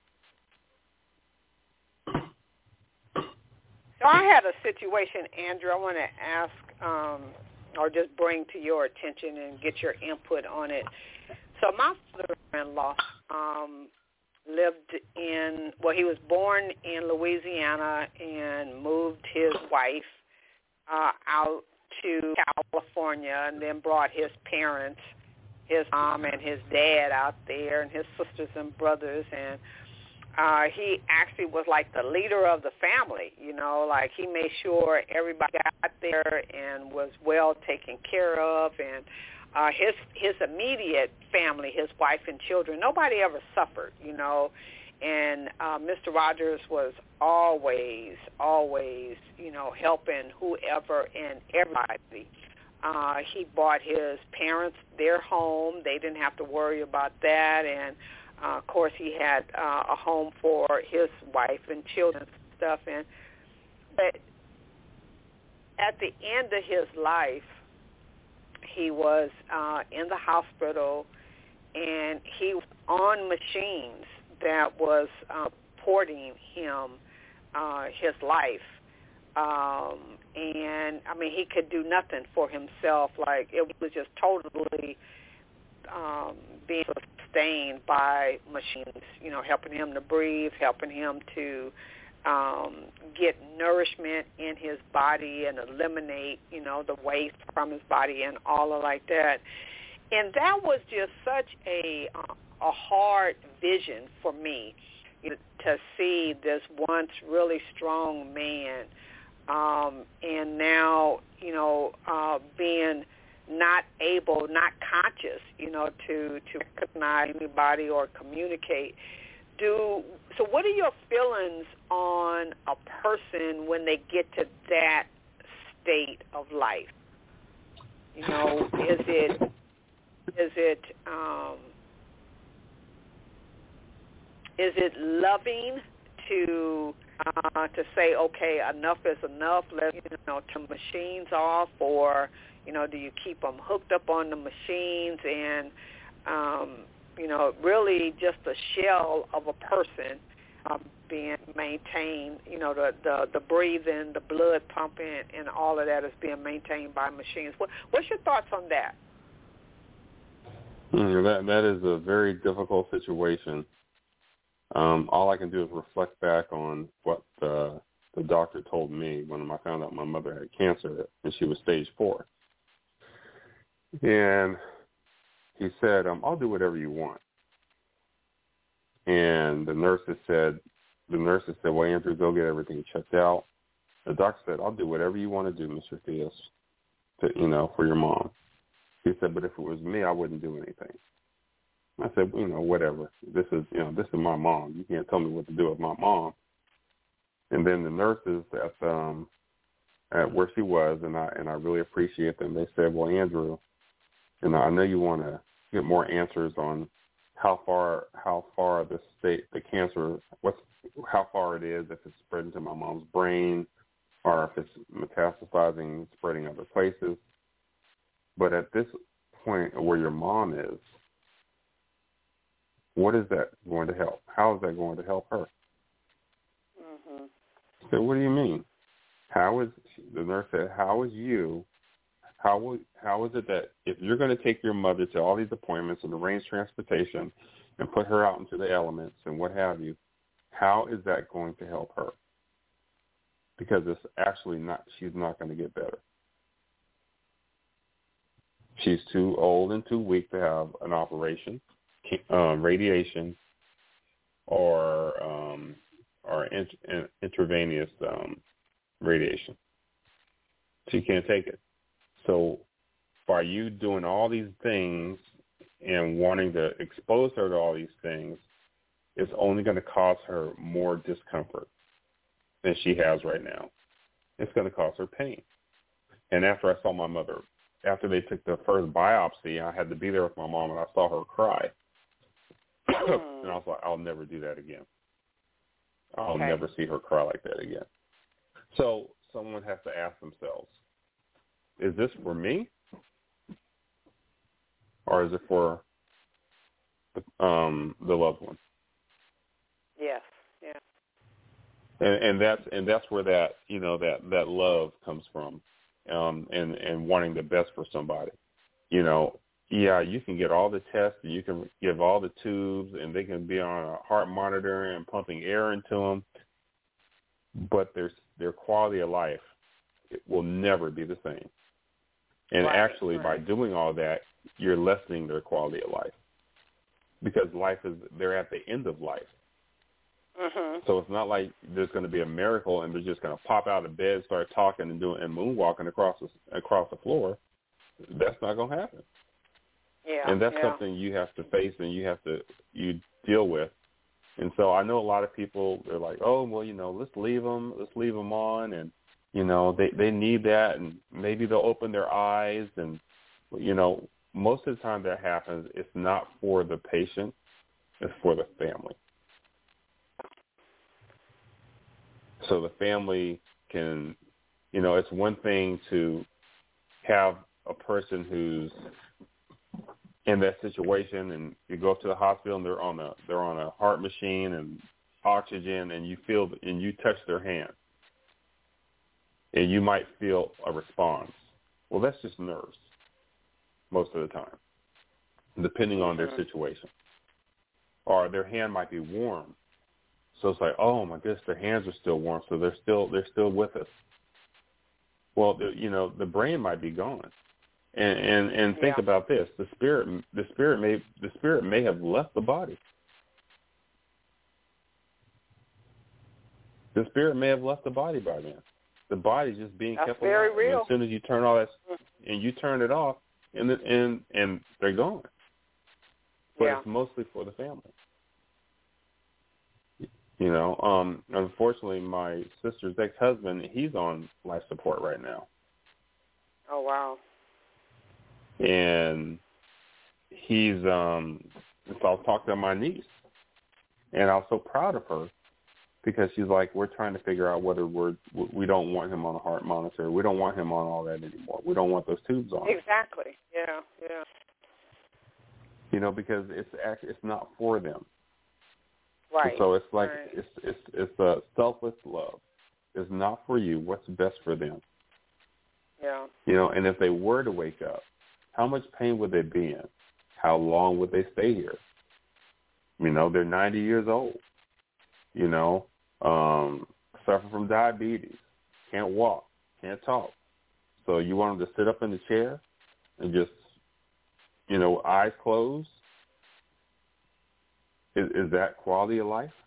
So I had a situation, Andrew, I want to ask um, or just bring to your attention and get your input on it. So my father-in-law um, lived in, well, he was born in Louisiana and moved his wife uh, out to California and then brought his parents, his mom and his dad out there and his sisters and brothers. And uh, he actually was like the leader of the family, you know, like he made sure everybody got there and was well taken care of. And uh, his his immediate family, his wife and children, nobody ever suffered, you know. And uh, Mister Rogers was always, always, you know, helping whoever and everybody. Uh, he bought his parents their home. They didn't have to worry about that. And, uh, of course, he had uh, a home for his wife and children and stuff. And but at the end of his life, he was uh, in the hospital, and he was on machines that was uh, supporting him, uh, his life. Um, and, I mean, he could do nothing for himself. Like, it was just totally um, being sustained by machines, you know, helping him to breathe, helping him to um, get nourishment in his body and eliminate, you know, the waste from his body and all of like that. And that was just such a, a hard vision for me, you know, to see this once really strong man Um, and now, you know, uh, being not able, not conscious, you know, to, to recognize anybody or communicate. Do so what are your feelings on a person when they get to that state of life? You know, is it, is it, um, is it loving to Uh, to say, okay, enough is enough, let, you know, turn machines off, or, you know, do you keep them hooked up on the machines and, um, you know, really just a shell of a person um, being maintained, you know, the, the, the breathing, the blood pumping, and all of that is being maintained by machines. What, what's your thoughts on that? Mm, that that is a very difficult situation. Um, all I can do is reflect back on what uh, the doctor told me when I found out my mother had cancer and she was stage four. And he said, um, I'll do whatever you want. And the nurses said, the nurses said, well, Andrew, go get everything checked out. The doctor said, I'll do whatever you want to do, Mister Theus, to, you know, for your mom. He said, but if it was me, I wouldn't do anything. I said, you know, whatever. This is, you know, this is my mom. You can't tell me what to do with my mom. And then the nurses at um at where she was, and I and I really appreciate them. They said, well, Andrew, you know, I know you want to get more answers on how far how far the state the cancer what's how far it is, if it's spreading to my mom's brain, or if it's metastasizing, spreading other places. But at this point where your mom is, what is that going to help? How is that going to help her? Mm-hmm. So what do you mean? How is, the nurse said, how is you, how will, how is it that if you're going to take your mother to all these appointments and arrange transportation and put her out into the elements and what have you, how is that going to help her? Because it's actually not, she's not going to get better. She's too old and too weak to have an operation, um, radiation, or um, or int- in- intravenous um, radiation. She can't take it. So by you doing all these things and wanting to expose her to all these things, it's only going to cause her more discomfort than she has right now. It's going to cause her pain. And after I saw my mother, after they took the first biopsy, I had to be there with my mom, and I saw her cry. Mm. And I was like, I'll never do that again. I'll okay. never see her cry like that again. So someone has to ask themselves, is this for me? Or is it for the, um, the loved one? Yes, yeah. And, and that's and that's where that you know that, that love comes from, um, and and wanting the best for somebody. You know, yeah, you can get all the tests, and you can give all the tubes, and they can be on a heart monitor and pumping air into them, but their their quality of life it will never be the same. And right, actually, right. by doing all that, you're lessening their quality of life because life is they're at the end of life. Mm-hmm. So it's not like there's going to be a miracle and they're just going to pop out of bed, start talking and doing and moonwalking across the, across the floor. That's not going to happen. Yeah, and that's yeah. something you have to face and you have to you deal with. And so I know a lot of people, they're like, oh, well, you know, let's leave them, let's leave them on, and you know, they they need that, and maybe they'll open their eyes, and you know, most of the time that happens, it's not for the patient, it's for the family. So the family can, you know, it's one thing to have a person who's in that situation, and you go to the hospital and they're on a they're on a heart machine and oxygen, and you feel and you touch their hand, and you might feel a response. Well, that's just nerves most of the time, depending on their situation. Or their hand might be warm, so it's like, oh my goodness, their hands are still warm, so they're still they're still with us. Well, the, you know, the brain might be gone, and and, and think yeah. about this: the spirit, the spirit may the spirit may have left the body. The spirit may have left the body by then. The body's just being That's kept very alive. real. And as soon as you turn all that, and you turn it off, and the, and and they're gone. But yeah. it's mostly for the family. You know, um, unfortunately, my sister's ex-husband, he's on life support right now. Oh, wow. And he's, um, so I was talking to my niece, and I was so proud of her because she's like, we're trying to figure out whether we're, we don't want him on a heart monitor. We don't want him on all that anymore. We don't want those tubes on. Exactly. Yeah, yeah. You know, because it's actually, it's not for them. Right. And so it's like right. it's it's it's a selfless love. It's not for you. What's best for them? Yeah. You know, and if they were to wake up, how much pain would they be in? How long would they stay here? You know, they're ninety years old. You know, um, suffer from diabetes, can't walk, can't talk. So you want them to sit up in the chair and just you know, eyes closed, is, is that quality of life?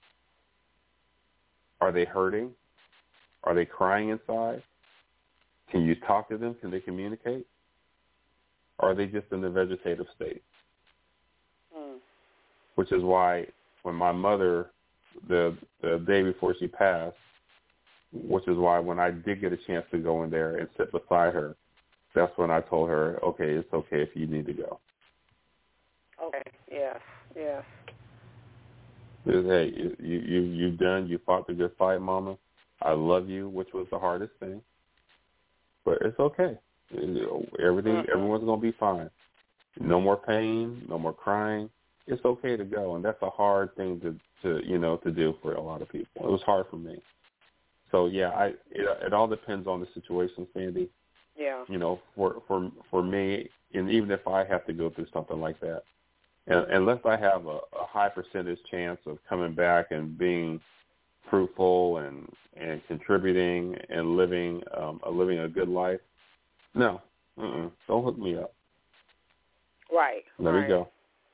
Are they hurting? Are they crying inside? Can you talk to them? Can they communicate? Or are they just in the vegetative state? Mm. Which is why when my mother, the the day before she passed, which is why when I did get a chance to go in there and sit beside her, that's when I told her, okay, it's okay if you need to go. Okay, yes, yes. Just, hey, you, you, you've done, you fought the good fight, Mama. I love you, which was the hardest thing. But it's okay. Everything, Mm-hmm. everyone's going to be fine. No more pain, no more crying. It's okay to go, and that's a hard thing to, to you know, to do for a lot of people. It was hard for me. So yeah, I it, it all depends on the situation, Sandy. Yeah. You know, for for for me, and even if I have to go through something like that, and, unless I have a, a high percentage chance of coming back and being fruitful and and contributing and living um, a living a good life, no, mm-mm, don't hook me up. Right. Let right. me go.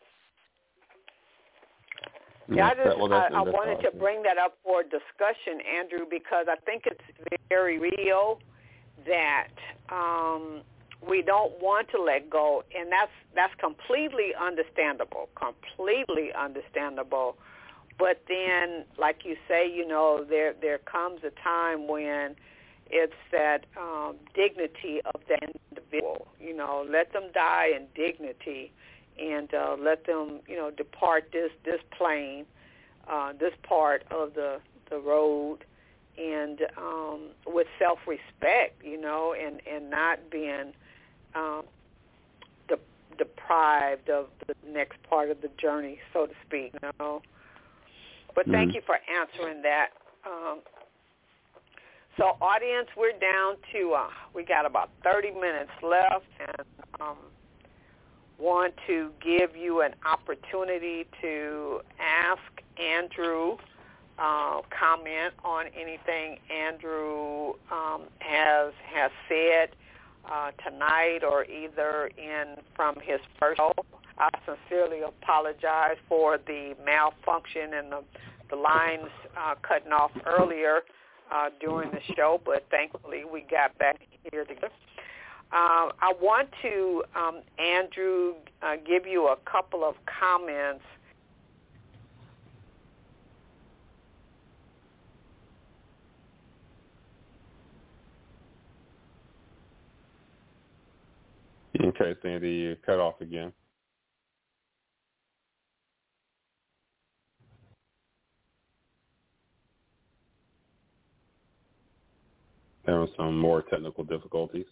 Yeah, I just that, well, I, I that's wanted to bring that up for discussion, Andrew, because I think it's very real that um, we don't want to let go, and that's that's completely understandable, completely understandable. But then, like you say, you know, there there comes a time when it's that um, dignity of the individual. You know, let them die in dignity. And uh, let them, you know, depart this this plane, uh, this part of the the road, and um, with self-respect, you know, and, and not being um, de- deprived of the next part of the journey, so to speak. You know. But thank mm-hmm. you for answering that. Um, so, audience, we're down to uh, we got about thirty minutes left, and. Um, want to give you an opportunity to ask Andrew, uh, comment on anything Andrew um, has has said uh, tonight or either in from his first show. I sincerely apologize for the malfunction and the, the lines uh, cutting off earlier uh, during the show, but thankfully we got back here together. Uh, I want to, um, Andrew, uh, give you a couple of comments. Okay, Sandy, you cut off again. There were some more technical difficulties.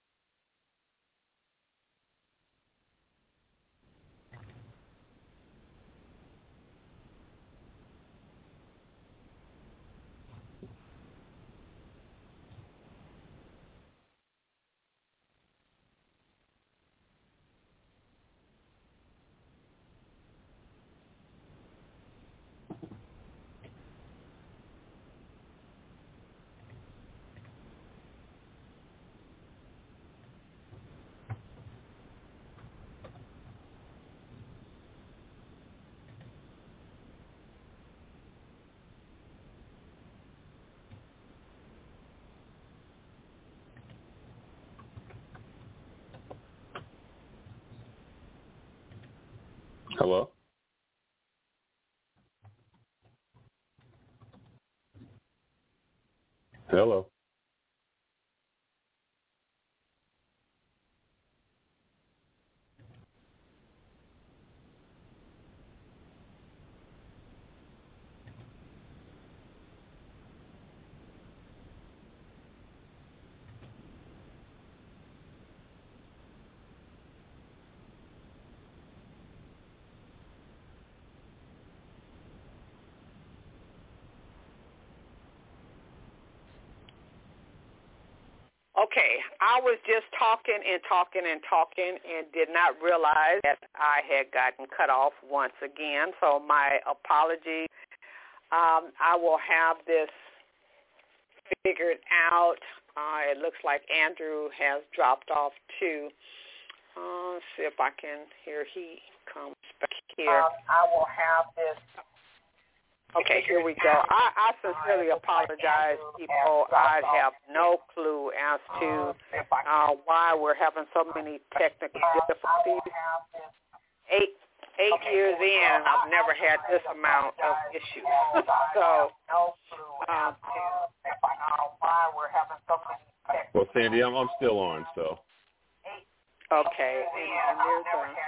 Hello? Hello? Okay, I was just talking and talking and talking and did not realize that I had gotten cut off once again, so my apologies. Um, I will have this figured out. Uh, it looks like Andrew has dropped off too. Uh, let's see if I can hear he comes back here. Um, I will have this. Okay, here we go. I, I sincerely apologize, people. I have no clue as to uh, why we're having so many technical difficulties. Eight eight years in, and I've never had this amount of issues. So, um, well, Sandy, I'm, I'm still on, so. Okay, and, and there's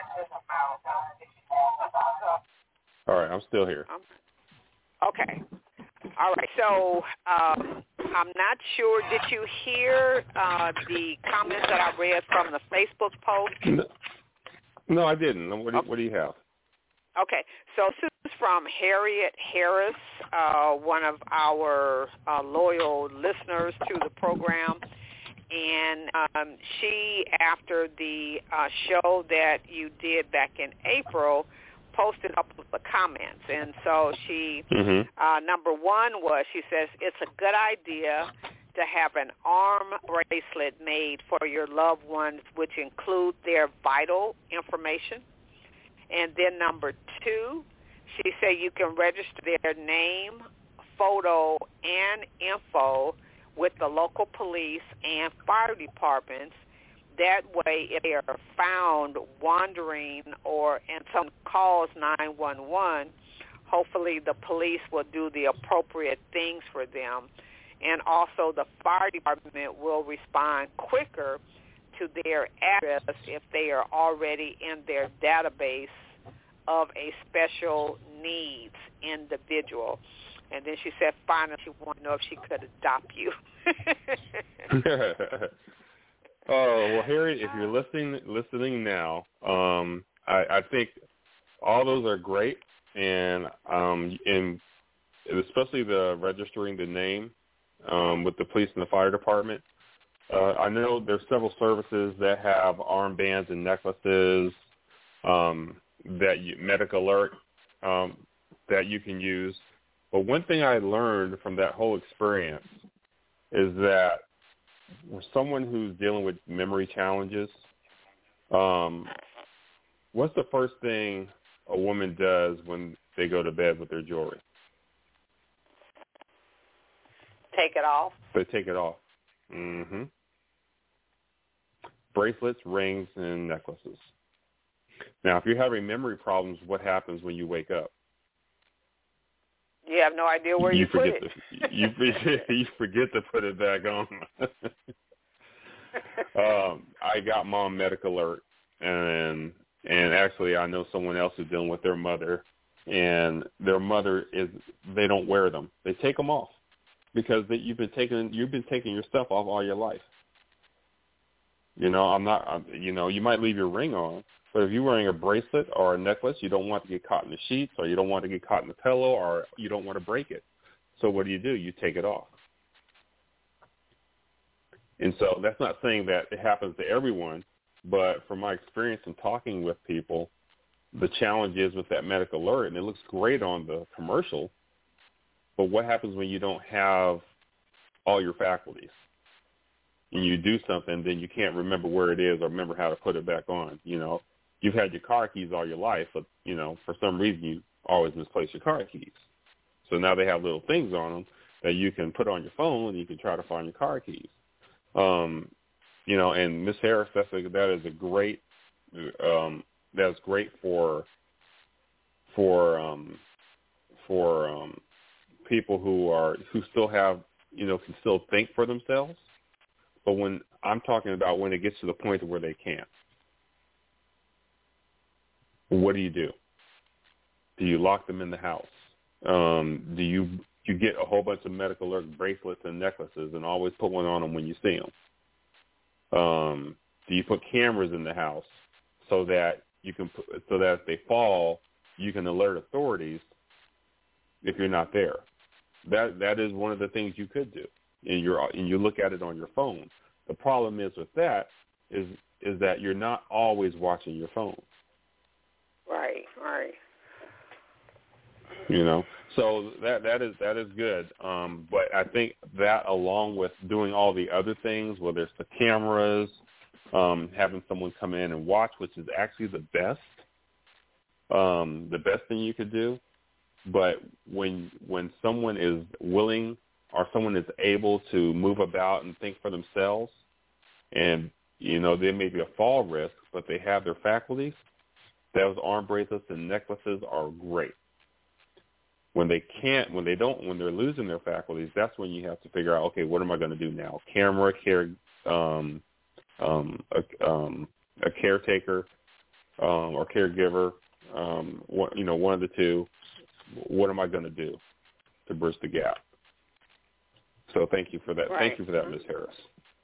a... All right, I'm still here. Um, Okay. All right. So um, I'm not sure. Did you hear uh, the comments that I read from the Facebook post? No, no I didn't. What do, you, what do you have? Okay. So this is from Harriet Harris, uh, one of our uh, loyal listeners to the program. And um, she, after the uh, show that you did back in April, posted up the comments. And so she, mm-hmm. uh, number one was, she says, it's a good idea to have an arm bracelet made for your loved ones, which include their vital information. And then number two, she said you can register their name, photo, and info with the local police and fire departments. That way, if they are found wandering or and someone calls nine one one, hopefully the police will do the appropriate things for them. And also the fire department will respond quicker to their address if they are already in their database of a special needs individual. And then she said finally she wanted to know if she could adopt you. Oh, well, Harriet, if you're listening listening now, um, I, I think all those are great, and um, and especially the registering the name um, with the police and the fire department. Uh, I know there's several services that have armbands and necklaces um, that you, Medic Alert um, that you can use. But one thing I learned from that whole experience is that for someone who's dealing with memory challenges, um, what's the first thing a woman does when they go to bed with their jewelry? Take it off. They take it off. Mm-hmm. Bracelets, rings, and necklaces. Now, if you're having memory problems, what happens when you wake up? You have no idea where you, you put forget it. To, you, you forget to put it back on. um, I got Mom Medic Alert, and and actually I know someone else who's dealing with their mother, and their mother is they don't wear them. They take them off because they, you've been taking you've been taking your stuff off all your life. You know, I'm not. I'm, you know, you might leave your ring on. But if you're wearing a bracelet or a necklace, you don't want to get caught in the sheets, or you don't want to get caught in the pillow, or you don't want to break it. So what do you do? You take it off. And so that's not saying that it happens to everyone, but from my experience in talking with people, the challenge is with that Medic Alert, and it looks great on the commercial, but what happens when you don't have all your faculties? And you do something, then you can't remember where it is or remember how to put it back on, you know. You've had your car keys all your life, but, you know, for some reason you always misplace your car keys. So now they have little things on them that you can put on your phone and you can try to find your car keys. Um, you know, and Miss Harris, that's a, that is a great, um, that's great for, for, um, for um, people who are, who still have, you know, can still think for themselves. But when I'm talking about when it gets to the point where they can't. What do you do? Do you lock them in the house? Um, do you you get a whole bunch of Medic Alert bracelets and necklaces and always put one on them when you see them? Um, do you put cameras in the house so that you can put, so that if they fall, you can alert authorities if you're not there? That that is one of the things you could do, and you're and you look at it on your phone. The problem is with that is is that you're not always watching your phone. Right, right. You know, so that that is that is good. Um, but I think that along with doing all the other things, whether it's the cameras, um, having someone come in and watch, which is actually the best, um, the best thing you could do. But when when someone is willing or someone is able to move about and think for themselves, and, you know, there may be a fall risk, but they have their faculties, those arm bracelets and necklaces are great. When they can't, when they don't, when they're losing their faculties, that's when you have to figure out, okay, what am I going to do now? Camera, care, um, um, a, um, a caretaker um, or caregiver, um, one, you know, one of the two. What am I going to do to bridge the gap? So thank you for that. Right. Thank you for that, Miz Harris.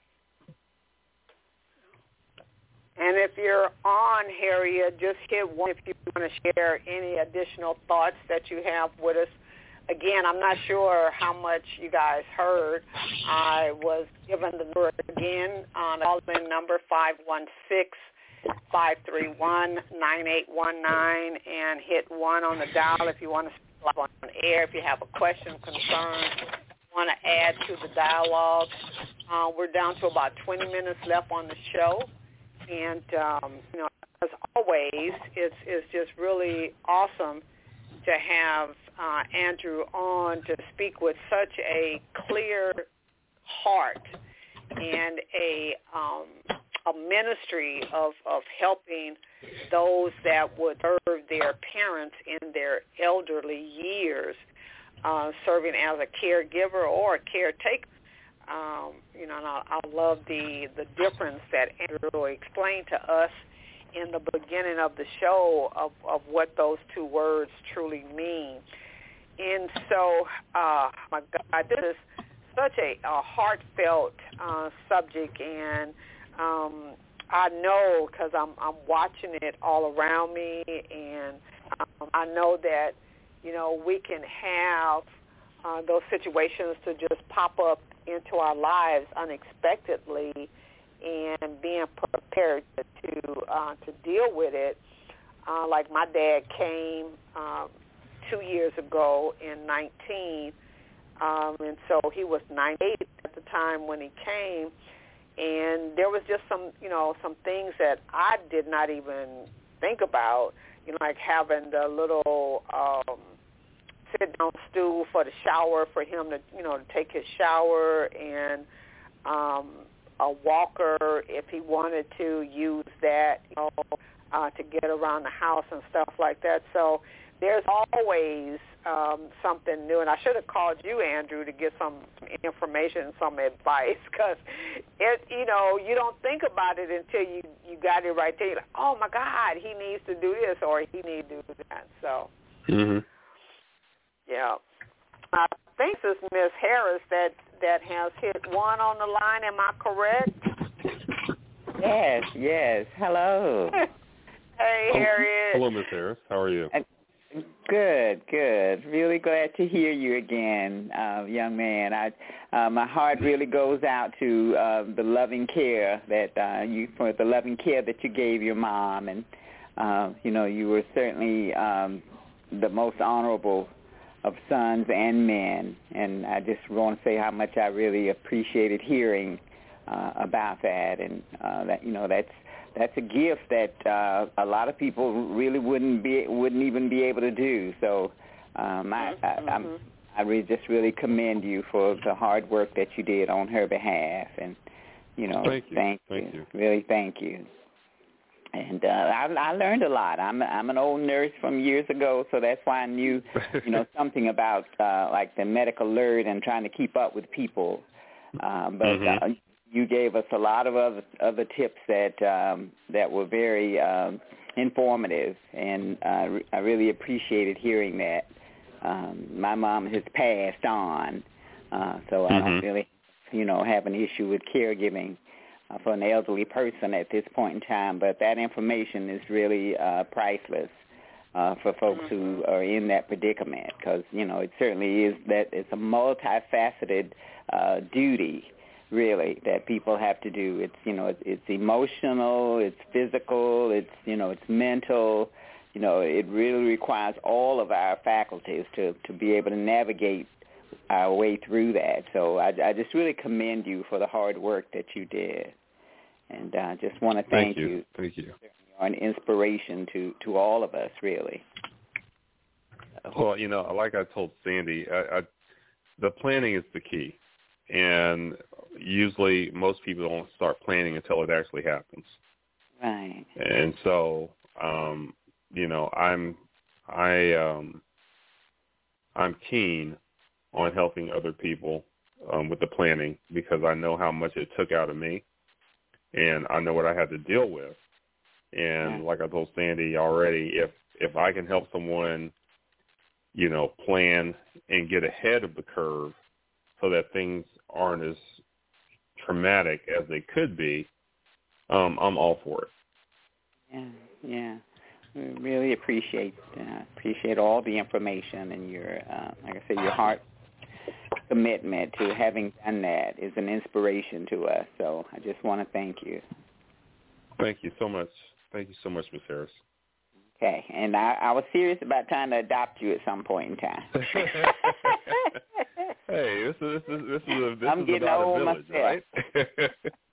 And if you're on, Harriet, just hit one if you want to share any additional thoughts that you have with us. Again, I'm not sure how much you guys heard. I was given the number again on the number five one six, five three one, nine eight one nine, and hit one on the dial if you want to speak live on air, if you have a question, concern, want to add to the dialogue. Uh, we're down to about twenty minutes left on the show. And, um, you know, as always, it's, it's just really awesome to have uh, Andrew on to speak with such a clear heart and a um, a ministry of, of helping those that would serve their parents in their elderly years, uh, serving as a caregiver or a caretaker. Um, you know, and I, I love the, the difference that Andrew explained to us in the beginning of the show of, of what those two words truly mean. And so, uh, my God, this is such a, a heartfelt uh, subject, and um, I know because I'm, I'm watching it all around me, and um, I know that, you know, we can have uh, those situations to just pop up into our lives unexpectedly, and being prepared to uh, to deal with it. Uh, like my dad came um, two years ago in nineteen, um, and so he was ninety-eight at the time when he came, and there was just some, you know, some things that I did not even think about, you know, like having the little um, sit-down stool for the shower for him to, you know, to take his shower, and um, a walker if he wanted to use that, you know, uh, to get around the house and stuff like that. So there's always um, something new, and I should have called you, Andrew, to get some information, some advice, because it, you know, you don't think about it until you you got it right there. You're like, oh my God, he needs to do this or he needs to do that. So. Mm-hmm. Yeah. I think it's Miz Harris that, that has hit one on the line. Am I correct? Yes, yes. Hello. Hey, Harriet. Hello, Miz Harris. How are you? Uh, good, good. Really glad to hear you again, uh, young man. I, uh, my heart really goes out to uh, the loving care that uh, you, for the loving care that you gave your mom, and uh, you know, you were certainly um, the most honorable of sons and men, and I just want to say how much I really appreciated hearing uh, about that, and uh, that, you know, that's that's a gift that uh, a lot of people really wouldn't be wouldn't even be able to do. So um, I, I, I'm, I really just really commend you for the hard work that you did on her behalf, and you know, thank you, thank, thank you. you, really thank you. And uh, I, I learned a lot. I'm I'm an old nurse from years ago, so that's why I knew, you know, something about uh, like the medical alert and trying to keep up with people. Uh, but mm-hmm. uh, you gave us a lot of other other tips that um, that were very um, informative, and uh, I really appreciated hearing that. Um, my mom has passed on, uh, so mm-hmm. I don't really, you know, have an issue with caregiving Uh, for an elderly person at this point in time, but that information is really uh, priceless uh, for folks mm-hmm. who are in that predicament, because, you know, it certainly is that it's a multifaceted uh, duty, really, that people have to do. It's, you know, it's, it's emotional, it's physical, it's, you know, it's mental. You know, it really requires all of our faculties to, to be able to navigate our way through that. So I, I just really commend you for the hard work that you did. And I uh, just want to thank, thank you. you. Thank you. You're an inspiration to, to all of us, really. Well, you know, like I told Sandy, I, I, the planning is the key. And usually most people don't start planning until it actually happens. Right. And so, um, you know, I'm I um, I'm keen on helping other people um, with the planning because I know how much it took out of me, and I know what I had to deal with. And like I told Sandy already, if if I can help someone, you know, plan and get ahead of the curve so that things aren't as traumatic as they could be, um, I'm all for it. Yeah, yeah. We really appreciate uh, appreciate all the information and your, uh, like I said, your heart commitment to having done that is an inspiration to us. So I just want to thank you. Thank you so much. Thank you so much, Miz Harris. Okay, and I, I was serious about trying to adopt you at some point in time. Hey, this is this is this is, a, this I'm is getting about old a village, myself. right?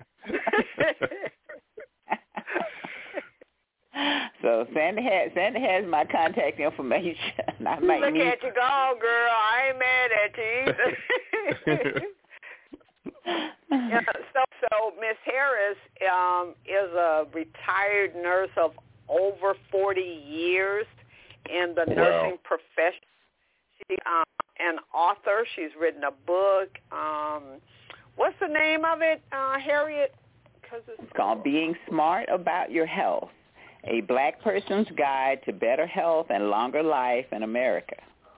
So Sandy has Sandy has my contact information. I might Look need at you go, girl. I ain't mad at you either. Yeah, so, so Miss Harris um, is a retired nurse of over forty years in the Wow. nursing profession. She's um, an author. She's written a book. Um, what's the name of it, uh, Harriet? Cause it's, it's called Being Smart About Your Health, A Black Person's Guide to Better Health and Longer Life in America.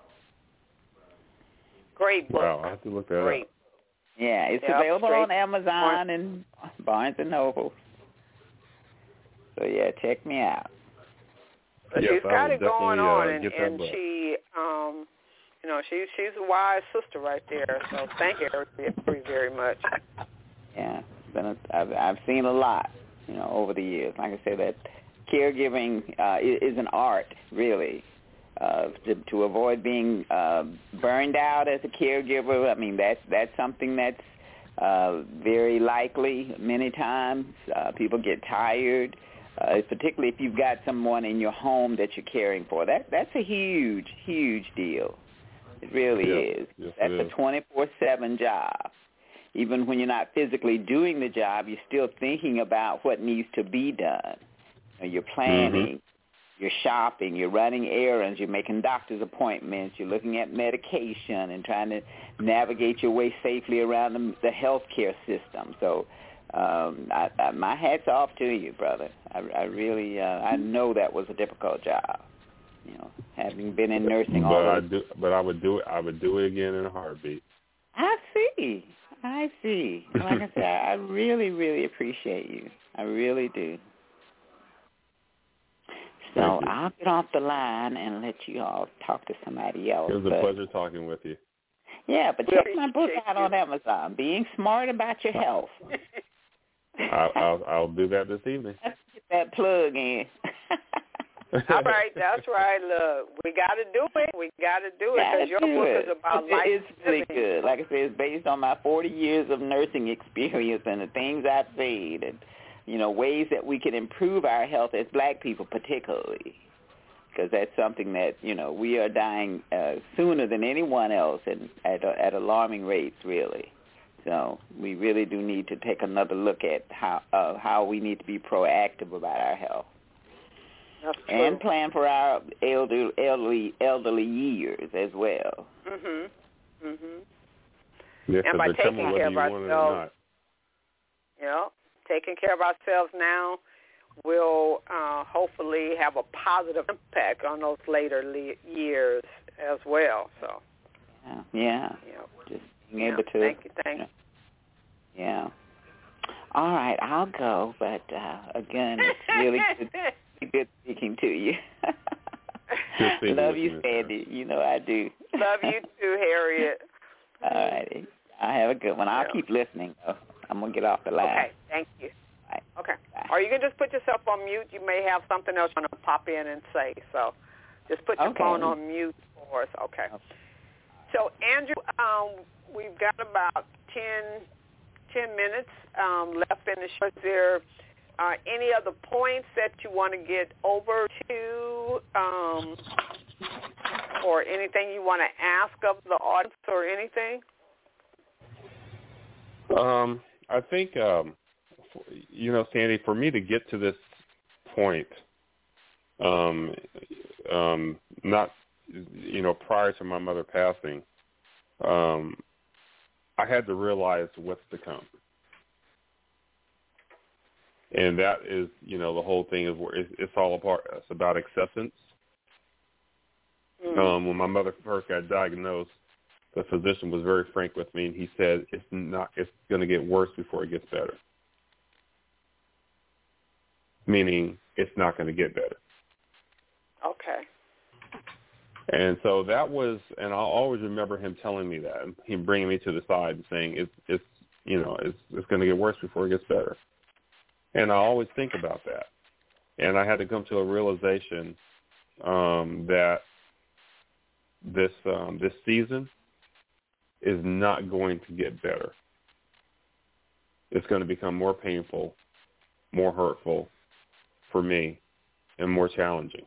Great book. Wow, I have to look that Great. up. Yeah, it's Yep, available straight on Amazon and Barnes and Noble. So, yeah, check me out. But Yes, she's I got will it going definitely, on, uh, and, get that and book. she, um, you know, she, she's a wise sister right there. So thank you very, very much. Yeah, it's been a, I've, I've seen a lot, you know, over the years. Like I said, that caregiving uh, is, is an art, really. Uh, to, to avoid being uh, burned out as a caregiver, I mean, that's that's something that's uh, very likely many times. Uh, people get tired, uh, particularly if you've got someone in your home that you're caring for. That That's a huge, huge deal. It really Yes, is. yes, That's it a is. twenty-four seven job. Even when you're not physically doing the job, you're still thinking about what needs to be done. You know, you're planning. Mm-hmm. You're shopping, you're running errands, you're making doctor's appointments, you're looking at medication and trying to navigate your way safely around the, the healthcare system. So um, I, I, my hat's off to you, brother. I, I really, uh, I know that was a difficult job, you know, having been in nursing all But I those. do, but I would do it. I would do it again in a heartbeat. I see. I see. Like I said, I really, really appreciate you. I really do. So Thank you. I'll get off the line and let you all talk to somebody else. It was a but, pleasure talking with you. Yeah, but check my book out on Amazon, Being Smart About Your Health. I'll, I'll, I'll do that this evening. Let's get that plug in. All right, that's right. Look, we got to do it. We got to do it because your book it. is about it's, life. It's really living. good. Like I said, it's based on my forty years of nursing experience and the things I've seen and, you know, ways that we can improve our health as black people particularly, because that's something that, you know, we are dying uh, sooner than anyone else and at, at alarming rates, really. So we really do need to take another look at how uh, how we need to be proactive about our health. That's true. And plan for our elder, elderly elderly years as well. Mhm. Mhm. Yes, And by determine taking whether care of you want it or ourselves, not. you know, taking care of ourselves now will uh, hopefully have a positive impact on those later le- years as well. So, Yeah, yeah. you know, Just being yeah, able to. thank you, thank you. Yeah. All right, I'll go. But uh, again, it's really good, good speaking to you. Good speaking Love with you, you, Miz Sandy. You know I do. Love you too, Harriet. All righty. I have a good one. I'll Yeah. keep listening, though. I'm going to get off the line. Okay, thank you. Bye. Okay. Bye. Or you can just put yourself on mute. You may have something else you want to pop in and say. So just put your Okay. phone on mute for us. Okay. Okay. So, Andrew, um, we've got about ten, ten minutes um, left in the show. Is there uh, any other points that you want to get over to, um, or anything you want to ask of the audience or anything? Um, I think, um, you know, Sandy, for me to get to this point, um, um, not, you know, prior to my mother passing, um, I had to realize what's to come. And that is, you know, the whole thing is where it's, it's all about, it's about acceptance. Mm. Um, when my mother first got diagnosed, the physician was very frank with me, and he said it's not, it's going to get worse before it gets better. Meaning it's not going to get better. Okay. And so that was, and I'll always remember him telling me that, him bringing me to the side and saying, it's, it's you know, it's, it's going to get worse before it gets better. And I always think about that. And I had to come to a realization um, that this um, this season is not going to get better. It's going to become more painful, more hurtful for me, and more challenging.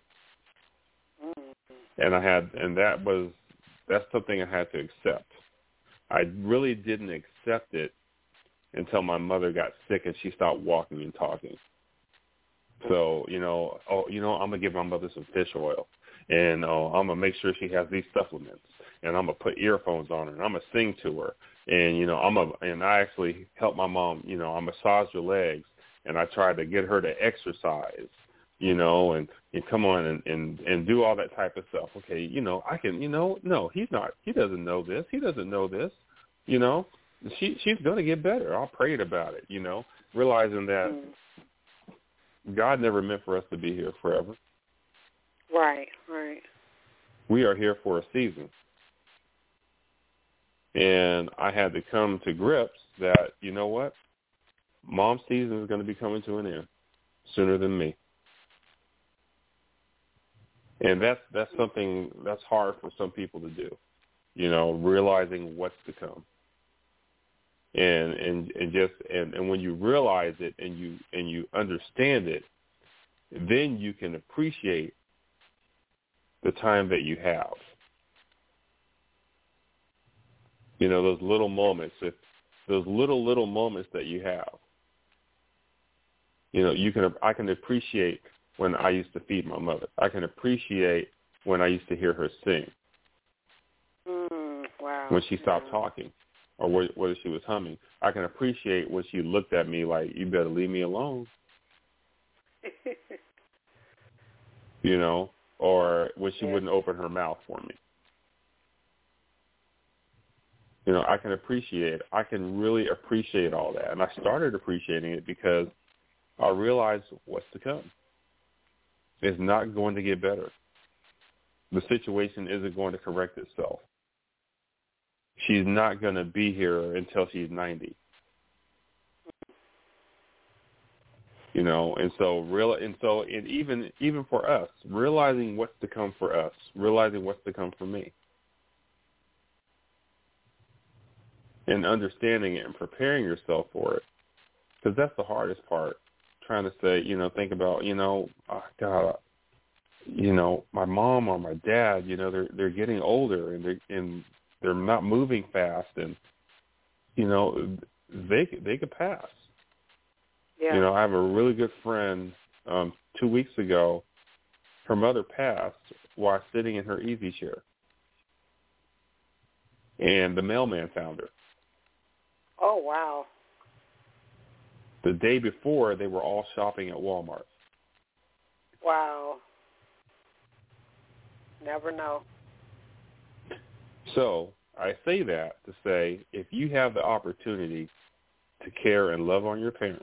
And I had, and that was, that's something I had to accept. I really didn't accept it until my mother got sick and she stopped walking and talking. So, you know, oh, you know, I'm going to give my mother some fish oil, and oh, I'm going to make sure she has these supplements, and I'm going to put earphones on her, and I'm going to sing to her. And, you know, I'm a, and I actually helped my mom, you know, I massaged her legs, and I tried to get her to exercise, you know, and, and come on and, and, and do all that type of stuff. Okay, you know, I can, you know, no, he's not, he doesn't know this. He doesn't know this, you know. She She's going to get better. I prayed about it, you know, realizing that mm. God never meant for us to be here forever. Right, right. We are here for a season. And I had to come to grips that, you know what, Mom's season is going to be coming to an end sooner than me. And that's that's something that's hard for some people to do, you know, realizing what's to come. And and, and just and, and when you realize it and you and you understand it, then you can appreciate the time that you have. You know, those little moments, if those little little moments that you have. You know, you can I can appreciate when I used to feed my mother. I can appreciate when I used to hear her sing. Mm, wow. When she stopped yeah. talking, or whether she was humming. I can appreciate when she looked at me like, you better leave me alone. You know, or when she yeah. wouldn't open her mouth for me. You know, I can appreciate, I can really appreciate all that. And I started appreciating it because I realized what's to come. It's not going to get better. The situation isn't going to correct itself. She's not going to be here until she's ninety. You know, and so real, and so, and even even for us, realizing what's to come for us, realizing what's to come for me, and understanding it and preparing yourself for it, because that's the hardest part. Trying to say, you know, think about, you know, oh, God, you know, my mom or my dad, you know, they're they're getting older and they and they're not moving fast, and you know, they they could pass. Yeah. You know, I have a really good friend. Um, two weeks ago, her mother passed while sitting in her easy chair, and the mailman found her. Oh wow! The day before, they were all shopping at Walmart. Wow. Never know. So I say that to say, if you have the opportunity to care and love on your parents,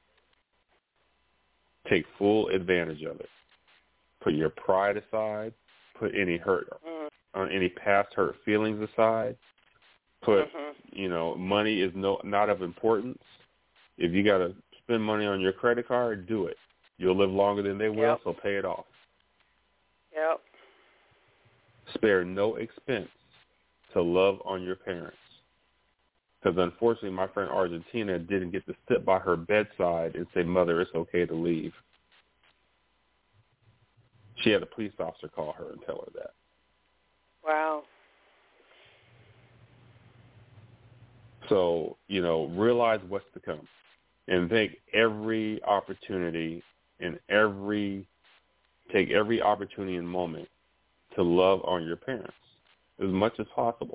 take full advantage of it. Put your pride aside. Put any hurt, mm. on any past hurt feelings aside. Put, mm-hmm. you know, money is no not of importance. If you got to spend money on your credit card, do it. You'll live longer than they will, yep. so pay it off. Yep. Spare no expense to love on your parents. Because unfortunately, my friend Argentina didn't get to sit by her bedside and say, "Mother, it's okay to leave." She had a police officer call her and tell her that. Wow. So, you know, realize what's to come and take every opportunity and every, take every opportunity and moment to love on your parents as much as possible.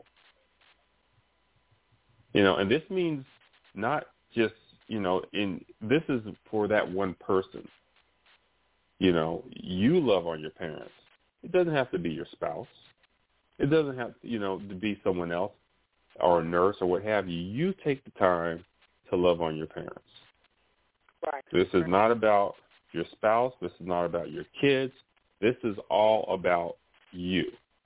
You know, and this means not just, you know, in, this is for that one person. You know, you love on your parents. It doesn't have to be your spouse. It doesn't have, you know, to be someone else or a nurse or what have you. You take the time to love on your parents. Right. This is not about your spouse. This is not about your kids. This is all about you.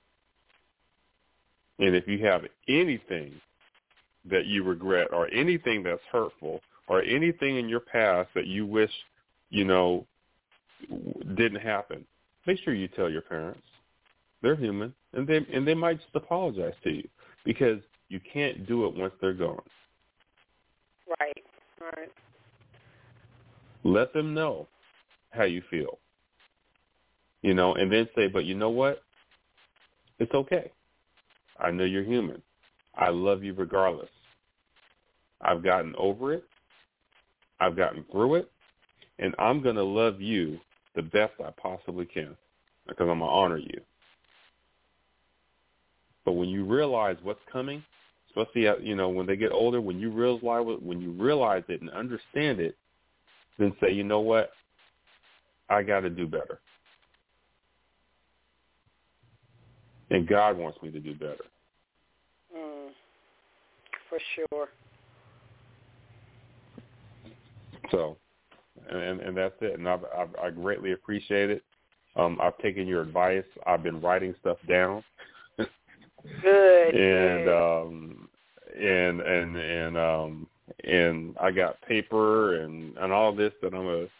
And if you have anything that you regret or anything that's hurtful or anything in your past that you wish, you know, didn't happen, make sure you tell your parents. They're human, and they and they might just apologize to you because you can't do it once they're gone. Right, right. Let them know how you feel, you know, and then say, but you know what? It's okay. I know you're human. I love you regardless. I've gotten over it. I've gotten through it, and I'm going to love you the best I possibly can because I'm going to honor you. But when you realize what's coming, especially, you know, when they get older, when you realize when you realize it and understand it, then say, you know what, I got to do better. And God wants me to do better. Mm, for sure. So, and and that's it. And I've, I've, I greatly appreciate it. Um, I've taken your advice. I've been writing stuff down. Good. and good. um, and and and um, and I got paper and, and all this that I'm gonna.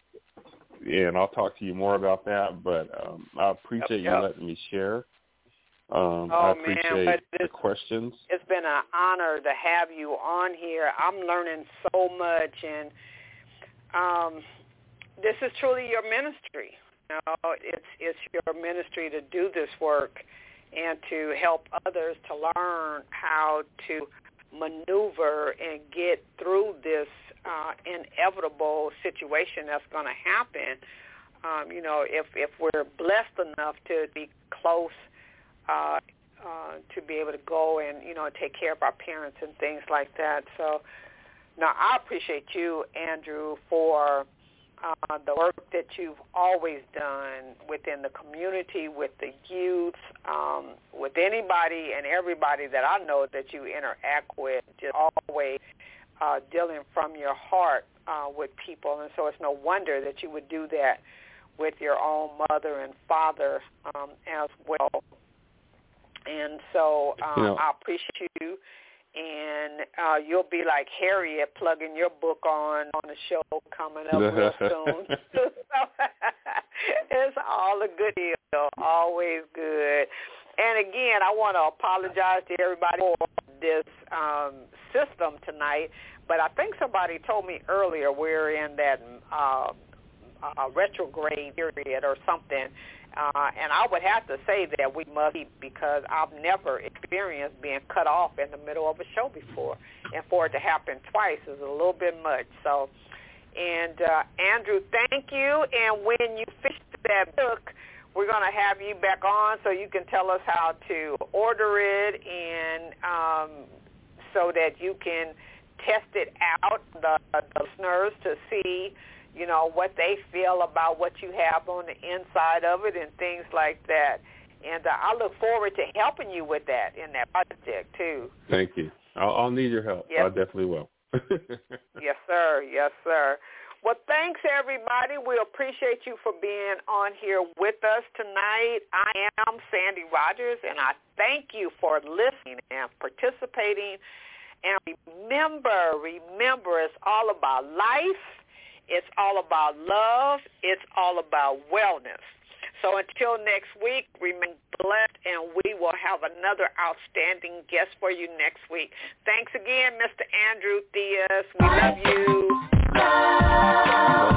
And I'll talk to you more about that. But um, I appreciate yep, you yep. letting me share. Um, oh, I appreciate man, the questions. It's been an honor to have you on here. I'm learning so much, and um, this is truly your ministry. You know, it's it's your ministry to do this work and to help others to learn how to maneuver and get through this uh, inevitable situation that's going to happen. Um, you know, if if we're blessed enough to be close. Uh, uh, to be able to go and, you know, take care of our parents and things like that. So now I appreciate you, Andrew, for uh, the work that you've always done within the community, with the youth, um, with anybody and everybody that I know that you interact with, just always uh, dealing from your heart uh, with people. And so it's no wonder that you would do that with your own mother and father um, as well. And so um, you know, I appreciate you, and uh, you'll be like Harriet plugging your book on on the show coming up real soon. So, it's all a good deal, always good. And again, I want to apologize to everybody for this um, system tonight, but I think somebody told me earlier we're in that uh, uh, retrograde period or something. Uh, and I would have to say that we must be, because I've never experienced being cut off in the middle of a show before. And for it to happen twice is a little bit much. So, and uh, Andrew, thank you. And when you finish that book, we're going to have you back on so you can tell us how to order it and um, so that you can test it out, the, the listeners, to see you know, what they feel about what you have on the inside of it and things like that. And uh, I look forward to helping you with that in that project, too. Thank you. I'll, I'll need your help. Yes. I definitely will. Yes, sir. Yes, sir. Well, thanks, everybody. We appreciate you for being on here with us tonight. I am Sandy Rogers, and I thank you for listening and participating. And remember, remember, it's all about life. It's all about love. It's all about wellness. So until next week, remain blessed, and we will have another outstanding guest for you next week. Thanks again, Mister Andrew Diaz. We love you. Love.